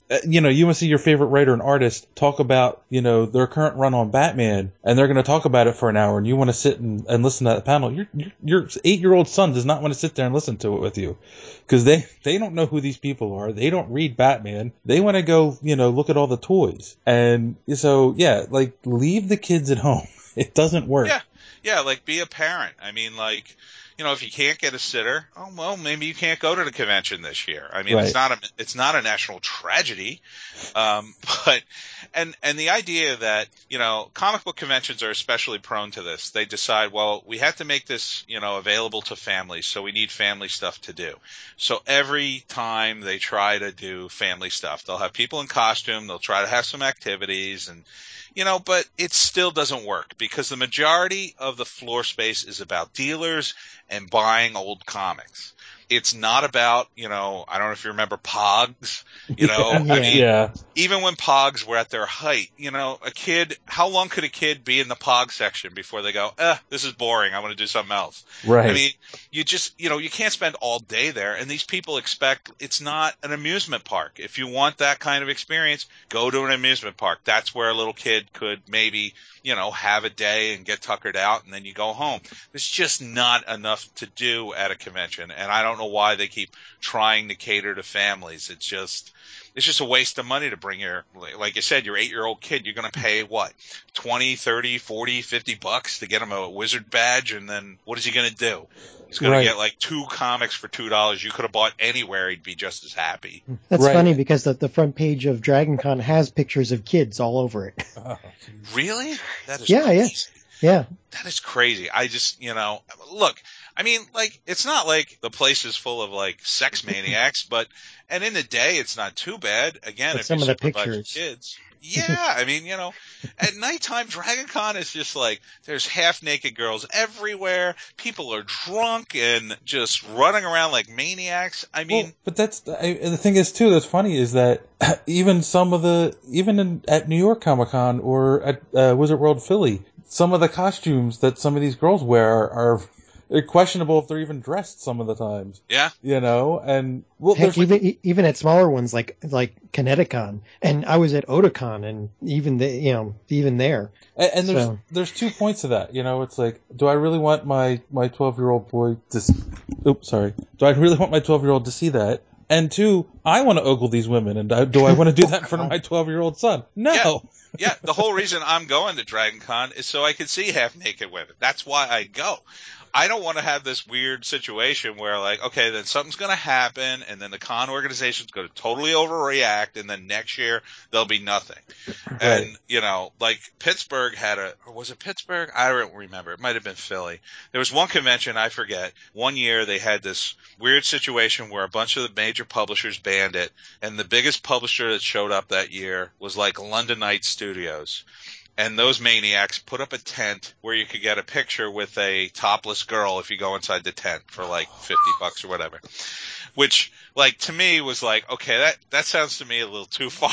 Speaker 2: uh, you know, you want to see your favorite writer and artist talk about, you know, their current run on Batman, and they're going to talk about it for an hour, and you want to sit and, and listen to that panel. Your your, your eight-year-old son does not want to sit there and listen to it with you, because they, they don't know who these people are. They don't read Batman. They want to go, you know, look at all the toys. And so, yeah, like, leave the kids at home. It doesn't work.
Speaker 4: Yeah, yeah, like, be a parent. I mean, like, you know, if you can't get a sitter, oh, well, maybe you can't go to the convention this year. I mean,
Speaker 2: Right.
Speaker 4: it's not a, it's not a national tragedy. Um, but, and, and the idea that, you know, comic book conventions are especially prone to this. They decide, well, we have to make this, you know, available to families, so we need family stuff to do. So every time they try to do family stuff, they'll have people in costume, they'll try to have some activities, and, you know, but it still doesn't work because the majority of the floor space is about dealers and buying old comics. It's not about, you know, I don't know if you remember Pogs, you know,
Speaker 3: Yeah.
Speaker 4: I mean,
Speaker 2: Yeah.
Speaker 4: even when Pogs were at their height, you know, a kid, how long could a kid be in the Pog section before they go, eh, this is boring, I want to do something else?
Speaker 2: Right.
Speaker 4: I mean, you just, you know, you can't spend all day there, and these people expect it's not an amusement park. If you want that kind of experience, go to an amusement park. That's where a little kid could maybe, you know, have a day and get tuckered out, and then you go home. There's just not enough to do at a convention, and I don't know why they keep trying to cater to families. It's just, it's just a waste of money to bring your, like you said, your eight-year-old kid. You're going to pay what, twenty, thirty, forty, fifty bucks to get him a wizard badge, and then what is he going to do? He's going
Speaker 2: Right.
Speaker 4: to get like two comics for two dollars. You could have bought anywhere. He'd be just as happy.
Speaker 3: That's
Speaker 2: Right.
Speaker 3: funny because the, the front page of DragonCon has pictures of kids all over it.
Speaker 2: Oh, geez.
Speaker 4: Really? That is
Speaker 3: Yeah, yeah.
Speaker 4: crazy.
Speaker 3: Yeah.
Speaker 4: That is crazy. I just, you know, look, I mean, like, it's not like the place is full of, like, sex maniacs, but, and in the day, it's not too bad. Again,
Speaker 3: But
Speaker 4: if
Speaker 3: some
Speaker 4: you
Speaker 3: of the
Speaker 4: supervise your
Speaker 3: pictures.
Speaker 4: kids. Yeah, I mean, you know, at nighttime, Dragon Con is just like, there's half-naked girls everywhere. People are drunk and just running around like maniacs. I mean,
Speaker 2: Well, but that's I, the thing is too. That's funny is that even some of the even in, at New York Comic Con or at uh, Wizard World Philly, some of the costumes that some of these girls wear are, are they're questionable if they're even dressed some of the times.
Speaker 4: yeah.
Speaker 2: You know, and well,
Speaker 3: Heck,
Speaker 2: there's like,
Speaker 3: even e- even at smaller ones like like Kineticon, and I was at Otakon, and even the you know even there.
Speaker 2: and, and there's
Speaker 3: So-
Speaker 2: there's two points to that. You know, it's like, do I really want my my twelve year old boy to? s- Oops, sorry. Do I really want my twelve year old to see that? And two, I want to ogle these women, and I, do I want to do that in front of my twelve year old son? No.
Speaker 4: Yeah. Yeah, the whole reason I'm going to Dragon Con is so I can see half-naked women. That's why I go. I don't want to have this weird situation where, like, okay, then something's going to happen, and then the con organization's going to totally overreact, and then next year there'll be nothing.
Speaker 2: Right.
Speaker 4: And, you know, like Pittsburgh had a, or was it Pittsburgh? I don't remember. It might have been Philly. There was one convention, I forget. One year they had this weird situation where a bunch of the major publishers banned it, and the biggest publisher that showed up that year was like London Night Studios. And those maniacs put up a tent where you could get a picture with a topless girl if you go inside the tent for like fifty bucks or whatever. Which, like, to me was like, okay, that, that sounds to me a little too far.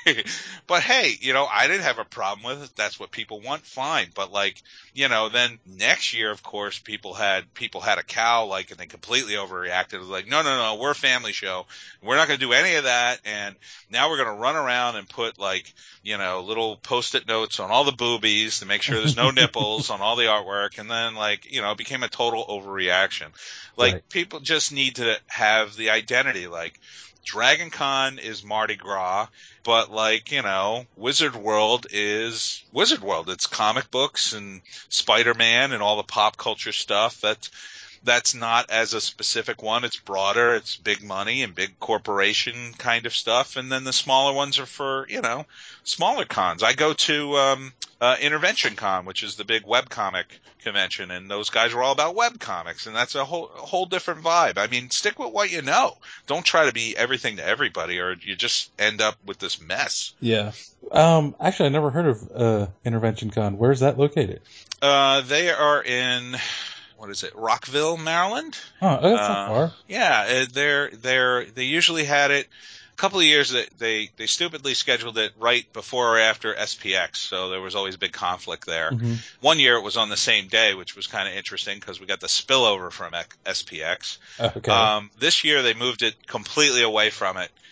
Speaker 4: But hey, you know, I didn't have a problem with it. That's what people want, fine. But like, you know, then next year, of course, people had, people had a cow, like, and they completely overreacted. It was like, no, no, no, we're a family show. We're not going to do any of that. And now we're going to run around and put like, you know, little post-it notes on all the boobies to make sure there's no nipples on all the artwork. And then like, you know, it became a total overreaction. Like,
Speaker 2: Right.
Speaker 4: people just need to have the identity. Like, Dragon Con is Mardi Gras, but like, you know, Wizard World is Wizard World. It's comic books and Spider-Man and all the pop culture stuff. That's, that's not as a specific one. It's broader. It's big money and big corporation kind of stuff. And then the smaller ones are for, you know, smaller cons. I go to um, uh, Intervention Con, which is the big webcomic convention, and those guys are all about webcomics, and that's a whole a whole different vibe. I mean, stick with what you know. Don't try to be everything to everybody, or you just end up with this mess.
Speaker 2: Yeah. Um. Actually, I never heard of uh, Intervention Con. Where's that located?
Speaker 4: Uh, they are in, what is it, Rockville, Maryland?
Speaker 2: Oh, that's not
Speaker 4: Uh,
Speaker 2: far.
Speaker 4: Yeah, uh, they're they're they usually had it. A couple of years that they they stupidly scheduled it right before or after S P X, so there was always a big conflict there.
Speaker 2: Mhm.
Speaker 4: One year it was on the same day, which was kind of interesting because we got the spillover from S P X.
Speaker 2: Okay.
Speaker 4: Um, this year they moved it completely away from it,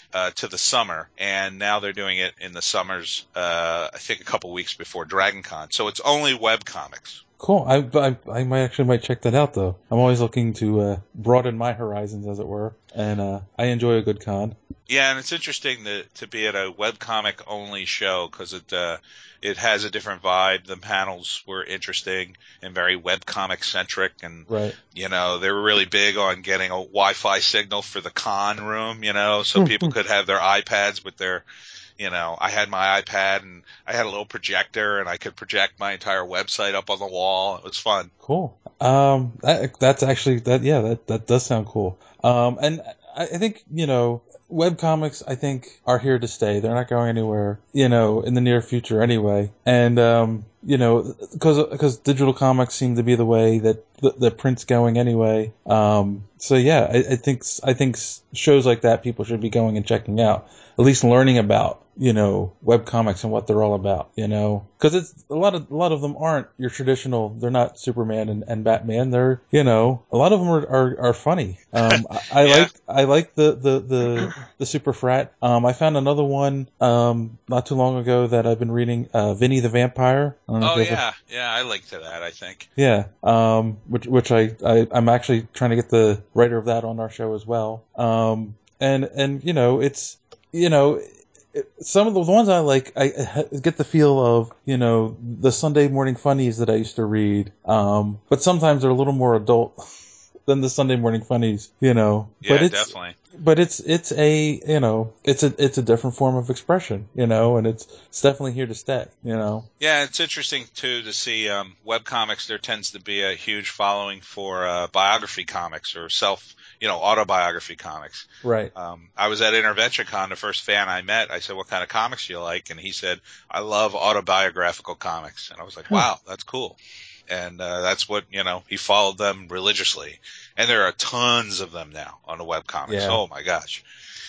Speaker 4: uh, to the summer, and now they're doing it in the summers. Uh, I think a couple weeks before DragonCon, so it's only web comics.
Speaker 2: Cool. I, I I might actually might check that out though. I'm always looking to uh, broaden my horizons, as it were, and uh, I enjoy a good con.
Speaker 4: Yeah, and it's interesting to to be at a webcomic only show because it uh, it has a different vibe. The panels were interesting and very webcomic centric, and
Speaker 2: Right.
Speaker 4: you know they were really big on getting a Wi-Fi signal for the con room. You know, so people could have their iPads with their. You know, I had my iPad and I had a little projector and I could project my entire website up on the wall. It was fun.
Speaker 2: Cool. Um, that, that's actually that. Yeah, that that does sound cool. Um, and I, I think you know, webcomics I think are here to stay. They're not going anywhere. You know, in the near future anyway. And um, you know, because because digital comics seem to be the way that the, the print's going anyway. Um, so yeah, I, I think I think shows like that people should be going and checking out. At least learning about, you know, webcomics and what they're all about, you know, because it's a lot of a lot of them aren't your traditional. They're not Superman and, and Batman. They're, you know, a lot of them are are, are funny. Um, I, I
Speaker 4: Yeah.
Speaker 2: like I like the the the, the Super Frat. Um, I found another one um not too long ago that I've been reading. Uh, Vinny the Vampire. I don't know
Speaker 4: Oh
Speaker 2: if you ever-
Speaker 4: yeah, yeah, I linked to that. I think.
Speaker 2: yeah, um, which which I, I I'm actually trying to get the writer of that on our show as well. Um, and and you know it's you know it, some of the ones I like, I, I get the feel of you know the Sunday morning funnies that I used to read. Um, but sometimes they're a little more adult than the Sunday morning funnies, you know.
Speaker 4: Yeah,
Speaker 2: but it's,
Speaker 4: definitely.
Speaker 2: But it's it's a you know it's a it's a different form of expression, you know, and it's it's definitely here to stay, you know.
Speaker 4: Yeah, it's interesting too to see um, webcomics. There tends to be a huge following for uh, biography comics or self, you know, autobiography comics.
Speaker 2: Right.
Speaker 4: Um, I was at InterventionCon. The first fan I met, I said, "What kind of comics do you like?" And he said, "I love autobiographical comics." And I was like, "Wow, that's cool." And uh, that's what, you know, he followed them religiously. And there are tons of them now on the webcomics.
Speaker 2: Yeah.
Speaker 4: Oh, my gosh.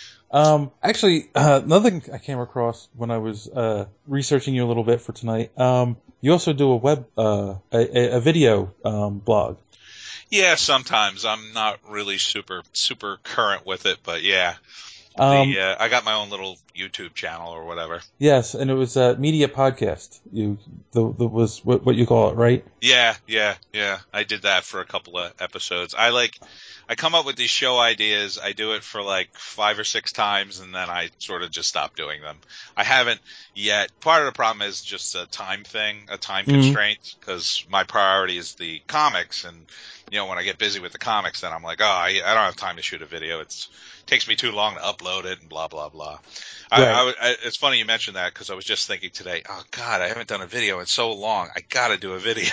Speaker 2: Um, actually, uh, another thing I came across when I was uh, researching you a little bit for tonight, um, you also do a web, uh, a, a video um, blog.
Speaker 4: Yeah, sometimes. I'm not really super, super current with it, but yeah.
Speaker 2: Um,
Speaker 4: The, uh, I got my own little YouTube channel or whatever.
Speaker 2: Yes, and it was a media podcast. You, the, the was what, what you call it, right?
Speaker 4: Yeah, yeah, yeah. I did that for a couple of episodes. I like, I come up with these show ideas. I do it for like five or six times, and then I sort of just stop doing them. I haven't yet. Part of the problem is just a time thing, a time
Speaker 2: Mhm.
Speaker 4: constraint, because my priority is the comics, and you know, when I get busy with the comics, then I'm like, oh, I, I don't have time to shoot a video. It's it takes me too long to upload it, and blah blah blah. I,
Speaker 2: Right.
Speaker 4: I, would- I, it's funny you mentioned that because I was just thinking today, oh God, I haven't done a video in so long. I gotta do a video.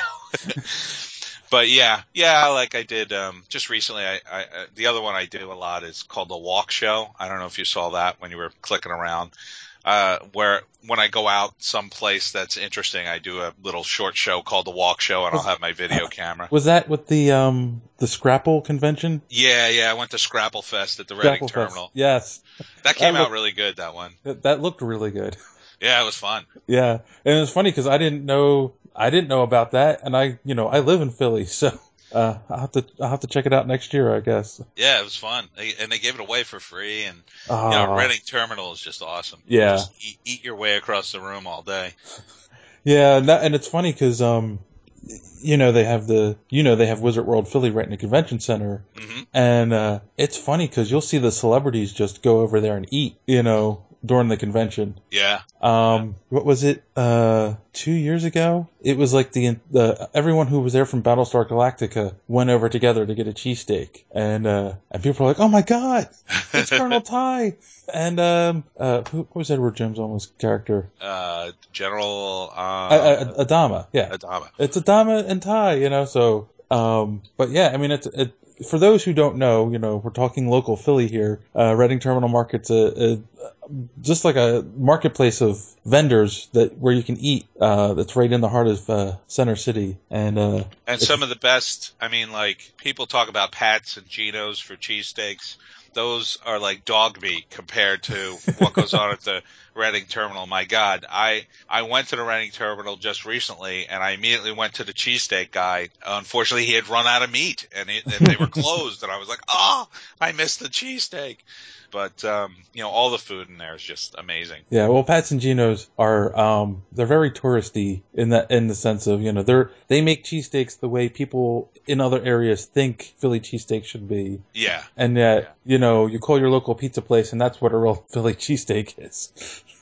Speaker 4: But yeah, yeah, like I did um, just recently. I, I uh, the other one I do a lot is called the Walk Show. I don't know if you saw that when you were clicking around. Uh, where when I go out someplace that's interesting, I do a little short show called the Walk Show, and I'll have my video camera.
Speaker 2: Was that with the um the Scrapple convention?
Speaker 4: Yeah, yeah, I went to Scrapple Fest at the Reading
Speaker 2: Scrapple Fest.
Speaker 4: Terminal.
Speaker 2: Yes,
Speaker 4: That came
Speaker 2: That
Speaker 4: out
Speaker 2: looked-
Speaker 4: really good. That one.
Speaker 2: that, that looked really good.
Speaker 4: Yeah, it was fun.
Speaker 2: Yeah, and it was funny because I didn't know I didn't know about that, and I you know I live in Philly, so uh, I'll have to I'll have to check it out next year, I guess.
Speaker 4: Yeah, it was fun, they, and they gave it away for free. And
Speaker 2: Oh,
Speaker 4: you know, Reading Terminal is just awesome.
Speaker 2: Yeah.
Speaker 4: Just eat, eat your way across the room all day.
Speaker 2: yeah, and, that, and it's funny because um, you know they have the you know they have Wizard World Philly right in the convention center,
Speaker 4: hmm
Speaker 2: and uh, it's funny because you'll see the celebrities just go over there and eat, you know, during the convention.
Speaker 4: Yeah,
Speaker 2: Um, what was it? Uh, two years ago? It was like the, the, everyone who was there from Battlestar Galactica went over together to get a cheesesteak. And, uh, and people were like, oh my God, it's Colonel Ty. And, um, uh, who, who was Edward James Olmos' character?
Speaker 4: uh, General uh,
Speaker 2: Uh, uh, Adama. Yeah.
Speaker 4: Adama.
Speaker 2: It's Adama and Ty, you know, so, um, but yeah, I mean, it's, it, for those who don't know, you know, we're talking local Philly here. Uh, Reading Terminal Market's a, a just like a marketplace of vendors that where you can eat. Uh, that's right in the heart of uh, Center City, and uh,
Speaker 4: And some of the best, I mean, like, people talk about Pat's and Geno's for cheesesteaks. Those are like dog meat compared to what goes on at the Reading Terminal. My God, I, I went to the Reading Terminal just recently, and I immediately went to the cheesesteak guy. Unfortunately, he had run out of meat, and, it, and they were closed, and I was like, oh, I missed the cheesesteak. But, um, you know, all the food in there is just amazing.
Speaker 2: Yeah, well, Pat's and Geno's are um, they're very touristy in that in the sense of, you know, they're they make cheesesteaks the way people in other areas think Philly cheesesteak should be.
Speaker 4: Yeah.
Speaker 2: And yet,
Speaker 4: Yeah.
Speaker 2: you know, you call your local pizza place, and that's what a real Philly cheesesteak is.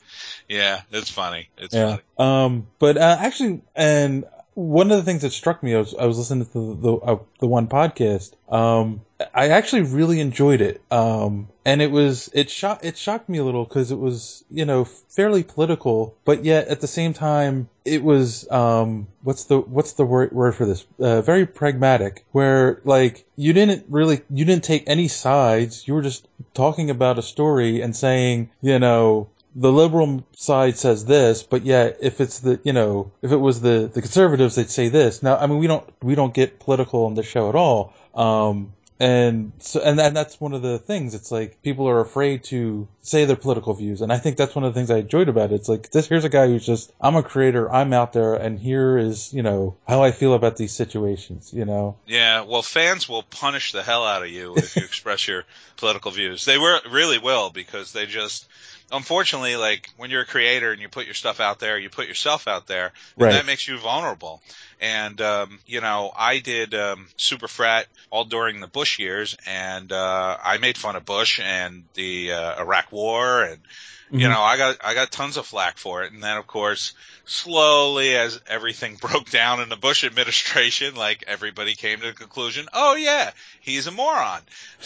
Speaker 4: Yeah, it's funny. It's
Speaker 2: Yeah.
Speaker 4: funny.
Speaker 2: Um, but uh, actually, and one of the things that struck me, I was, I was listening to the the, uh, the one podcast. Um, I actually really enjoyed it. Um, and it was it shocked it shocked me a little because it was, you know, fairly political, but yet at the same time it was um what's the what's the word word for this? Uh, very pragmatic, where like you didn't really you didn't take any sides. You were just talking about a story and saying, you know, the liberal side says this, but yet if it's the, you know, if it was the, the conservatives, they'd say this. Now, I mean, we don't, we don't get political on the show at all. Um, and so, and, and that's one of the things. It's like people are afraid to say their political views. And I think that's one of the things I enjoyed about it. It's like, this, here's a guy who's just, I'm a creator, I'm out there, and here is, you know, how I feel about these situations, you know?
Speaker 4: Yeah, well, fans will punish the hell out of you if you express your political views. They were, really will, because they just, unfortunately, like, when you're a creator and you put your stuff out there, you put yourself out there, and
Speaker 2: Right.
Speaker 4: that makes you vulnerable. And, um, you know, I did um, Super Frat all during the Bush years, and uh, I made fun of Bush and the uh, Iraq War, and, you
Speaker 2: Mhm.
Speaker 4: know, I got I got tons of flack for it. And then, of course, slowly as everything broke down in the Bush administration, like, everybody came to the conclusion, oh, yeah, he's a moron.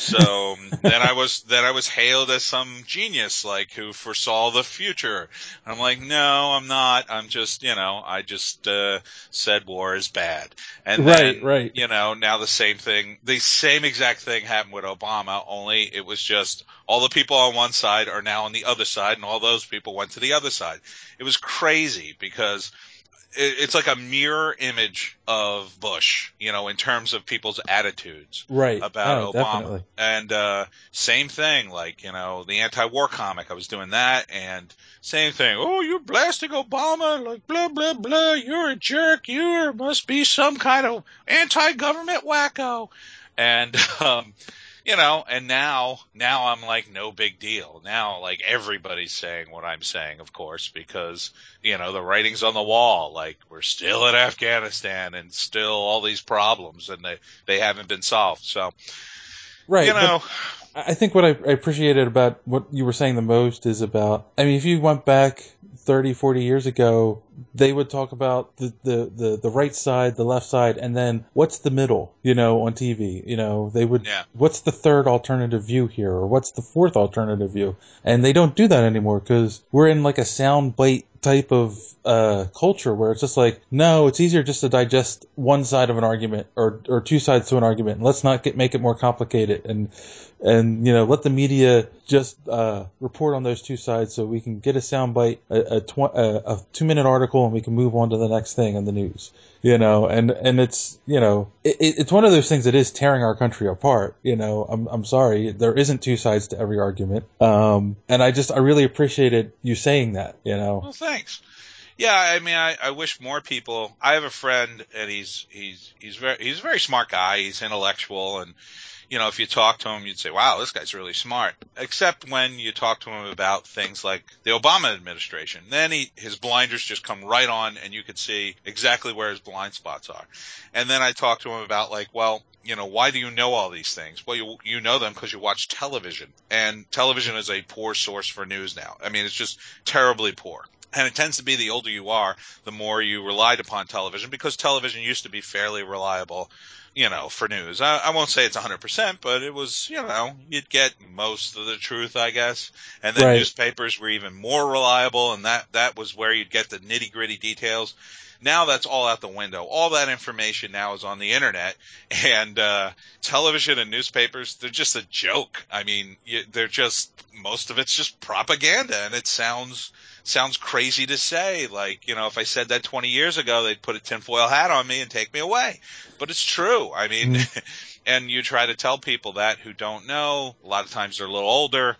Speaker 4: So then I was then I was hailed as some genius, like, who foresaw the future. I'm like, no, I'm not. I'm just, you know, I just uh, said war is bad. And
Speaker 2: Right,
Speaker 4: then,
Speaker 2: right.
Speaker 4: you know, now the same thing, the same exact thing happened with Obama, only it was just all the people on one side are now on the other side, and all those people went to the other side. It was crazy because it's like a mirror image of Bush, you know, in terms of people's attitudes
Speaker 2: Right.
Speaker 4: about
Speaker 2: Oh,
Speaker 4: Obama.
Speaker 2: definitely.
Speaker 4: And uh same thing, like, you know, the anti-war comic, I was doing that, and same thing. Oh, you're blasting Obama, like, blah, blah, blah, you're a jerk, you must be some kind of anti-government wacko. And, um, you know, and now, now I'm like, no big deal. Now, like, everybody's saying what I'm saying, of course, because, you know, the writing's on the wall. Like, we're still in Afghanistan and still all these problems, and they, they haven't been solved. So,
Speaker 2: Right.
Speaker 4: you know,
Speaker 2: But I think what I I appreciated about what you were saying the most is about, I mean, if you went back thirty, forty years ago, they would talk about the, the, the, the right side, the left side, and then what's the middle, you know, on T V. You know, they would,
Speaker 4: yeah.
Speaker 2: what's the third alternative view here, or what's the fourth alternative view? And they don't do that anymore because we're in like a sound bite type of uh, culture where it's just like, no, it's easier just to digest one side of an argument or, or two sides to an argument. And let's not get, make it more complicated. And, and, you know, let the media just uh, report on those two sides so we can get a soundbite, a, a, tw- a, a two minute article, and we can move on to the next thing in the news. You know, and, and it's, you know, it, it's one of those things that is tearing our country apart. You know, I'm, I'm sorry. There isn't two sides to every argument. Um, and I just, I really appreciated you saying that, you know.
Speaker 4: Well, thanks. Yeah, I mean, I, I wish more people. I have a friend, and he's he's he's very he's a very smart guy. He's intellectual, and, you know, if you talk to him, you'd say, "Wow, this guy's really smart." Except when you talk to him about things like the Obama administration, then he his blinders just come right on, and you could see exactly where his blind spots are. And then I talk to him about, like, well, you know, why do you know all these things? Well, you you know them because you watch television, and television is a poor source for news now. I mean, it's just terribly poor. And it tends to be the older you are, the more you relied upon television, because television used to be fairly reliable, you know, for news. I, I won't say it's one hundred percent, but it was, you know, you'd get most of the truth, I guess. And then
Speaker 2: Right.
Speaker 4: newspapers were even more reliable, and that, that was where you'd get the nitty-gritty details. Now that's all out the window. All that information now is on the internet, and uh television and newspapers, they're just a joke. I mean, you, they're just, most of it's just propaganda, and it sounds sounds crazy to say. Like, you know, if I said that twenty years ago, they'd put a tinfoil hat on me and take me away. But it's true. I mean,
Speaker 2: Mm.
Speaker 4: and you try to tell people that who don't know, a lot of times they're a little older,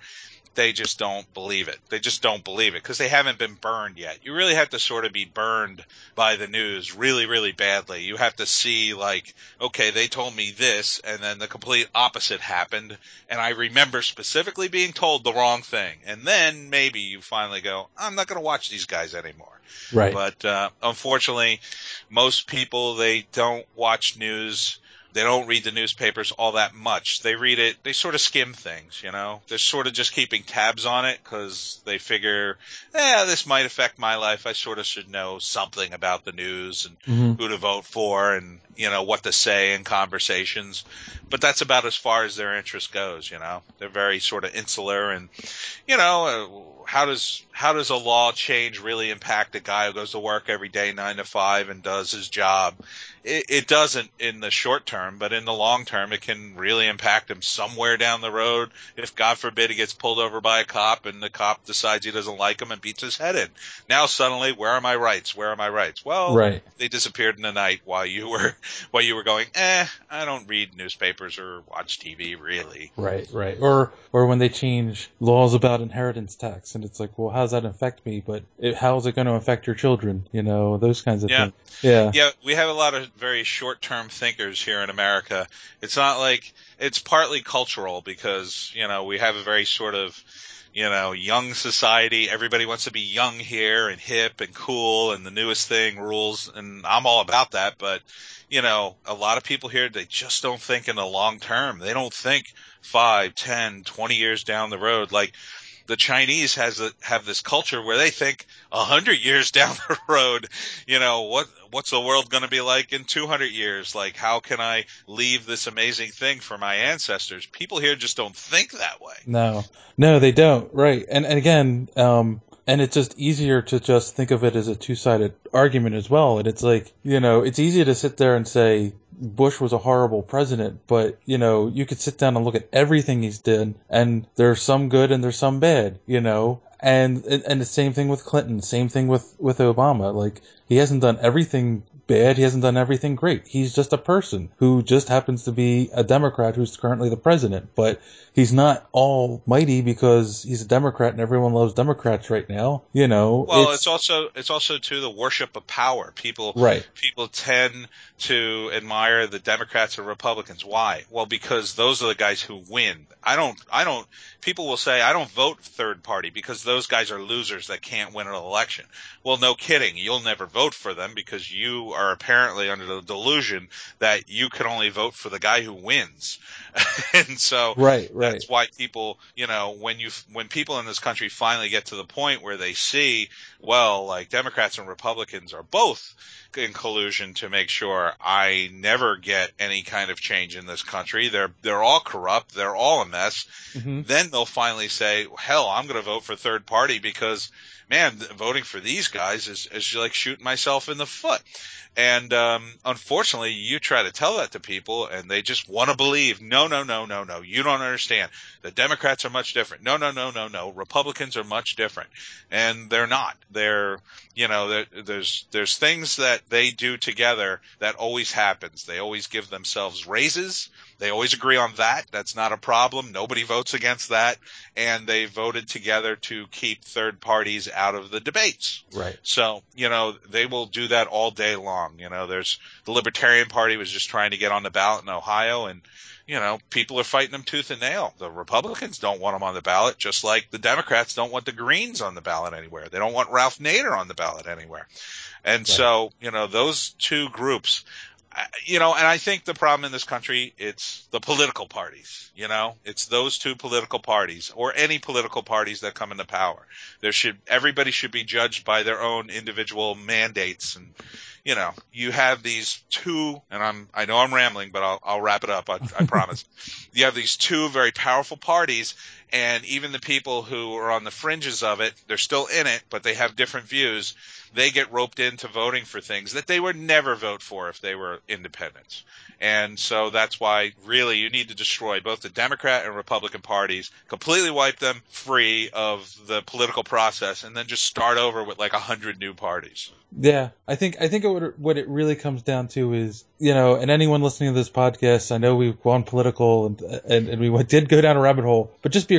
Speaker 4: they just don't believe it. They just don't believe it because they haven't been burned yet. You really have to sort of be burned by the news really, really badly. You have to see like, okay, they told me this and then the complete opposite happened. And I remember specifically being told the wrong thing. And then maybe you finally go, I'm not going to watch these guys anymore.
Speaker 2: Right.
Speaker 4: But uh, unfortunately, most people, they don't watch news. They don't read the newspapers all that much. They read it, they sort of skim things, you know. They're sort of just keeping tabs on it because they figure, eh, this might affect my life. I sort of should know something about the news and
Speaker 2: Mm-hmm.
Speaker 4: who to vote for and, you know, what to say in conversations. But that's about as far as their interest goes, you know. They're very sort of insular and, you know, uh, how does how does a law change really impact a guy who goes to work every day nine to five and does his job? It, it doesn't in the short term, but in the long term, it can really impact him somewhere down the road. If, God forbid, he gets pulled over by a cop and the cop decides he doesn't like him and beats his head in. Now suddenly, where are my rights? Where are my rights? Well,
Speaker 2: Right.
Speaker 4: they disappeared in the night while you were while you were going, eh, I don't read newspapers or watch T V, really.
Speaker 2: Right, right. Or or when they change laws about inheritance tax, and it's like, well, how does that affect me? But it, how is it going to affect your children? You know, those kinds of
Speaker 4: Yeah.
Speaker 2: things. Yeah.
Speaker 4: Yeah, we have a lot of very short-term thinkers here in America. It's not like it's partly cultural because, you know, we have a very sort of, you know, young society. Everybody wants to be young here and hip and cool and the newest thing rules. And I'm all about that. But, you know, a lot of people here, they just don't think in the long term. They don't think five, ten, twenty years down the road. Like, the Chinese has a, have this culture where they think a hundred years down the road, you know, what what's the world going to be like in two hundred years? Like, how can I leave this amazing thing for my ancestors? People here just don't think that way.
Speaker 2: No, no, they don't. Right. And, and again, um, and it's just easier to just think of it as a two-sided argument as well. And it's like, you know, it's easy to sit there and say Bush was a horrible president, but, you know, you could sit down and look at everything he's done, and there's some good and there's some bad, you know. And and the same thing with Clinton, same thing with, with Obama. Like, he hasn't done everything bad, he hasn't done everything great. He's just a person who just happens to be a Democrat who's currently the president. But he's not almighty because he's a Democrat and everyone loves Democrats right now. You know,
Speaker 4: Well,
Speaker 2: it's,
Speaker 4: it's also it's also too the worship of power. People
Speaker 2: right.
Speaker 4: people tend to admire the Democrats or Republicans. Why? Well, because those are the guys who win. I don't I don't people will say I don't vote third party because those guys are losers that can't win an election. Well, no kidding. You'll never vote for them because you are apparently under the delusion that you can only vote for the guy who wins. And so
Speaker 2: Right, right.
Speaker 4: that's why people, you know, when you when people in this country finally get to the point where they see, well, like Democrats and Republicans are both in collusion to make sure I never get any kind of change in this country. They're they're all corrupt. They're all a mess.
Speaker 2: Mm-hmm.
Speaker 4: Then they'll finally say, hell, I'm going to vote for third party because, man, voting for these guys is, is like shooting myself in the foot. And um, unfortunately, you try to tell that to people, and they just want to believe, no, no, no, no, no, you don't understand. The Democrats are much different. No, no, no, no, no. Republicans are much different. And they're not. They're, you know, there, there's there's things that they do together that always happens. They always give themselves raises. They always agree on that. That's not a problem. Nobody votes against that. And they voted together to keep third parties out of the debates.
Speaker 2: Right.
Speaker 4: So, you know, they will do that all day long. You know, there's the Libertarian Party was just trying to get on the ballot in Ohio, and, you know, people are fighting them tooth and nail. The Republicans don't want them on the ballot, just like the Democrats don't want the Greens on the ballot anywhere. They don't want Ralph Nader on the ballot anywhere. And
Speaker 2: Right.
Speaker 4: so, you know, those two groups, you know, and I think the problem in this country, it's the political parties, you know, it's those two political parties or any political parties that come into power. There should, everybody should be judged by their own individual mandates. And, you know, you have these two, and I'm, I know I'm rambling, but I'll, I'll wrap it up. I, I promise. You have these two very powerful parties, and even the people who are on the fringes of it, they're still in it, but they have different views. They get roped into voting for things that they would never vote for if they were independents. And so that's why really you need to destroy both the Democrat and Republican parties, completely wipe them free of the political process, and then just start over with like a hundred new parties.
Speaker 2: Yeah, I think I think it would, what it really comes down to is, you know, and anyone listening to this podcast, I know we've gone political and and, and we did go down a rabbit hole, but just be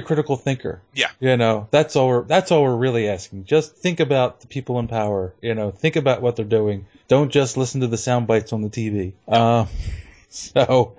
Speaker 2: a critical thinker.
Speaker 4: Yeah.
Speaker 2: You know, that's all we're, that's all we're really asking. Just think about the people in power. You know, think about what they're doing. Don't just listen to the sound bites on the T V.
Speaker 4: No.
Speaker 2: Uh, so,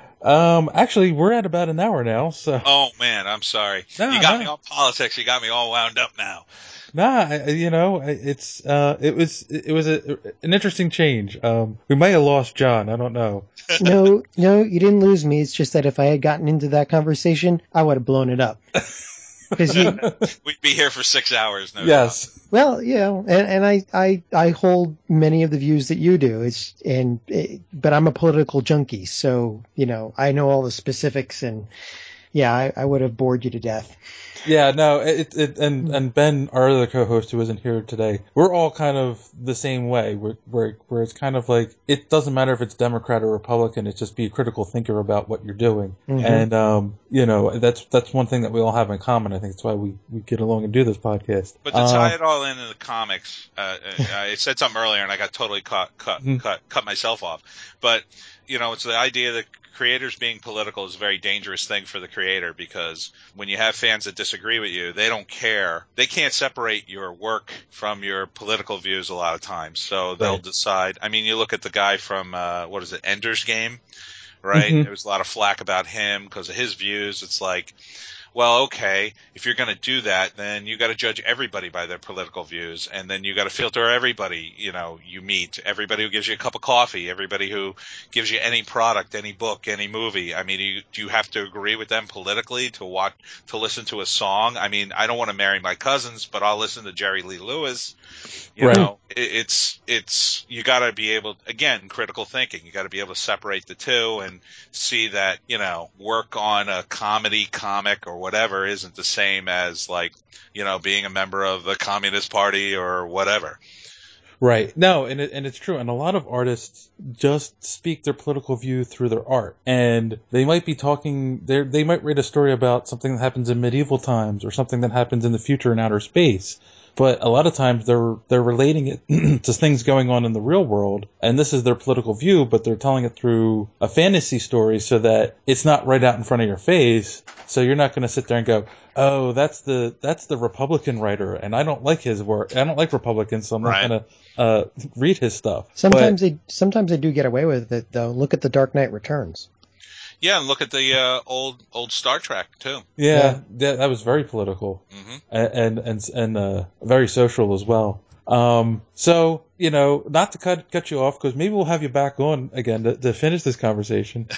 Speaker 2: um, actually, we're at about an hour now. So.
Speaker 4: Oh man, I'm sorry.
Speaker 2: Nah,
Speaker 4: you got
Speaker 2: nah.
Speaker 4: me on politics. You got me all wound up now.
Speaker 2: Nah, I- you know, it's uh, it was it was a, an interesting change. Um, we might have lost John. I don't know.
Speaker 3: No, no, you didn't lose me. It's just that if I had gotten into that conversation, I would have blown it up. Because you,
Speaker 4: We'd be here for six hours. No
Speaker 2: Yes.
Speaker 4: doubt.
Speaker 3: well, you know, and, and I, I, I hold many of the views that you do. It's and, it, but I'm a political junkie, so you know, I know all the specifics, and yeah, I, I would have bored you to death.
Speaker 2: Yeah, no, it, it and and Ben, our other co-host who isn't here today, we're all kind of the same way. Where where where it's kind of like it doesn't matter if it's Democrat or Republican. It's just be a critical thinker about what you're doing,
Speaker 3: Mhm.
Speaker 2: and um, you know, that's that's one thing that we all have in common. I think that's why we, we get along and do this podcast.
Speaker 4: But to
Speaker 2: Uh,
Speaker 4: tie it all into the comics, uh, I said something earlier, and I got totally cut cut
Speaker 2: Mhm.
Speaker 4: cut cut myself off. But you know, it's the idea that creators being political is a very dangerous thing for the creator, because when you have fans that disagree with you, they don't care. They can't separate your work from your political views a lot of times. So they'll
Speaker 2: Right.
Speaker 4: decide. I mean, you look at the guy from uh, what is it, Ender's Game, right?
Speaker 2: Mhm.
Speaker 4: There was a lot of flack about him because of his views. It's like, well, okay, if you're going to do that, then you got to judge everybody by their political views, and then you got to filter everybody, you know, you meet, everybody who gives you a cup of coffee, everybody who gives you any product, any book, any movie. I mean, you, do you have to agree with them politically to watch, to listen to a song? I mean, I don't want to marry my cousins, but I'll listen to Jerry Lee Lewis. You
Speaker 2: Right.
Speaker 4: know, it, it's, it's, you got to be able, again, critical thinking. You got to be able to separate the two and see that, you know, work on a comedy, comic, or whatever isn't the same as, like, you know, being a member of the Communist Party or whatever.
Speaker 2: Right. No, and it, and it's true. And a lot of artists just speak their political view through their art. And they might be talking, they they might write a story about something that happens in medieval times or something that happens in the future in outer space. But a lot of times they're they're relating it to things going on in the real world, and this is their political view, but they're telling it through a fantasy story so that it's not right out in front of your face. So you're not going to sit there and go, "Oh, that's the that's the Republican writer, and I don't like his work. I don't like Republicans, so I'm
Speaker 4: Right.
Speaker 2: not going to uh, read his stuff."
Speaker 3: Sometimes
Speaker 2: But,
Speaker 3: they, sometimes they do get away with it though. Look at the Dark Knight Returns.
Speaker 4: Yeah, and look at the uh, old old Star Trek too.
Speaker 2: yeah, that, that was very political.
Speaker 4: hmm
Speaker 2: and and and uh, very social as well. Um, so you know, not to cut cut you off, because maybe we'll have you back on again to, to finish this conversation.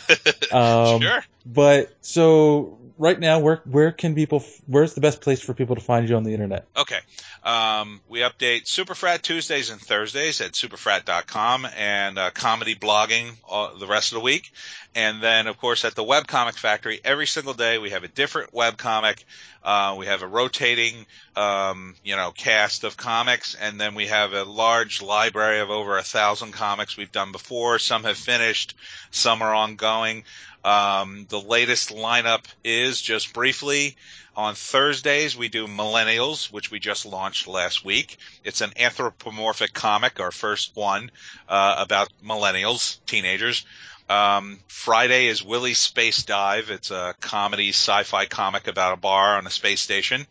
Speaker 2: Um,
Speaker 4: Sure.
Speaker 2: But so right now, where where can people? Where's the best place for people to find you on the internet?
Speaker 4: Okay. Um, we update Superfrat Tuesdays and Thursdays at superfrat dot com, and uh, comedy blogging uh, the rest of the week. And then, of course, at the Webcomic Factory, every single day we have a different webcomic. Uh, we have a rotating, um, you know, cast of comics, and then we have a large library of over a thousand comics we've done before. Some have finished, some are ongoing. Um, the latest lineup is, just briefly, on Thursdays, we do Millennials, which we just launched last week. It's an anthropomorphic comic, our first one, uh, about millennials, teenagers. Um, Friday is Willy's Space Dive. It's a comedy sci-fi comic about a bar on a space station.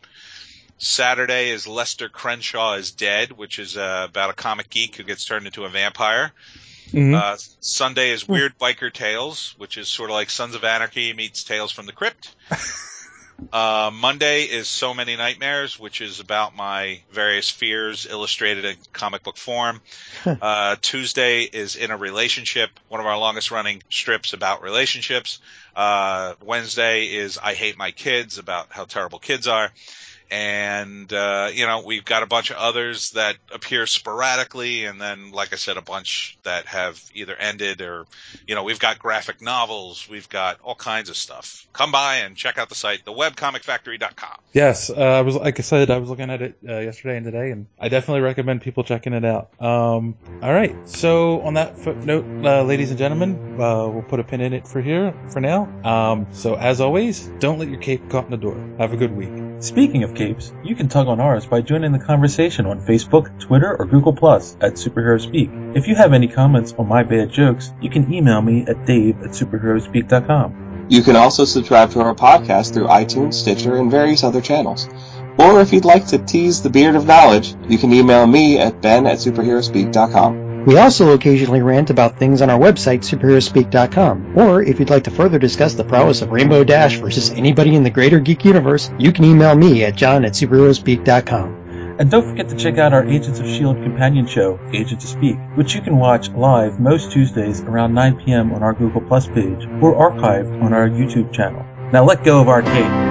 Speaker 4: Saturday is Lester Crenshaw is Dead, which is uh, about a comic geek who gets turned into a vampire.
Speaker 2: Mm-hmm.
Speaker 4: Uh, Sunday is Weird Biker Tales, which is sort of like Sons of Anarchy meets Tales from the Crypt. Uh, Monday is So Many Nightmares, which is about my various fears illustrated in comic book form. Uh, Tuesday is In a Relationship, one of our longest running strips about relationships. Uh, Wednesday is I Hate My Kids, about how terrible kids are. And, uh, you know, we've got a bunch of others that appear sporadically, and then, like I said, a bunch that have either ended or, you know, we've got graphic novels, we've got all kinds of stuff. Come by and check out the site, the web comic factory dot com.
Speaker 2: Yes, uh, I was like I said, I was looking at it uh, yesterday and today, and I definitely recommend people checking it out. Um, all right, so on that footnote, uh, ladies and gentlemen, uh, we'll put a pin in it for here for now. Um, so as always, don't let your cape caught in the door. Have a good week. Speaking of capes, you can tug on ours by joining the conversation on Facebook, Twitter, or Google Plus at Superhero Speak. If you have any comments on my bad jokes, you can email me at dave at superhero speak dot com.
Speaker 5: You can also subscribe to our podcast through iTunes, Stitcher, and various other channels. Or if you'd like to tease the beard of knowledge, you can email me at ben at superheroespeak dot com.
Speaker 3: We also occasionally rant about things on our website, superheroespeak dot com. Or if you'd like to further discuss the prowess of Rainbow Dash versus anybody in the greater geek universe, you can email me at john at superheroespeak dot com.
Speaker 2: And don't forget to check out our Agents of S H I E L D companion show, Agent to Speak, which you can watch live most Tuesdays around nine p.m. on our Google Plus page or archived on our YouTube channel. Now let go of our cape.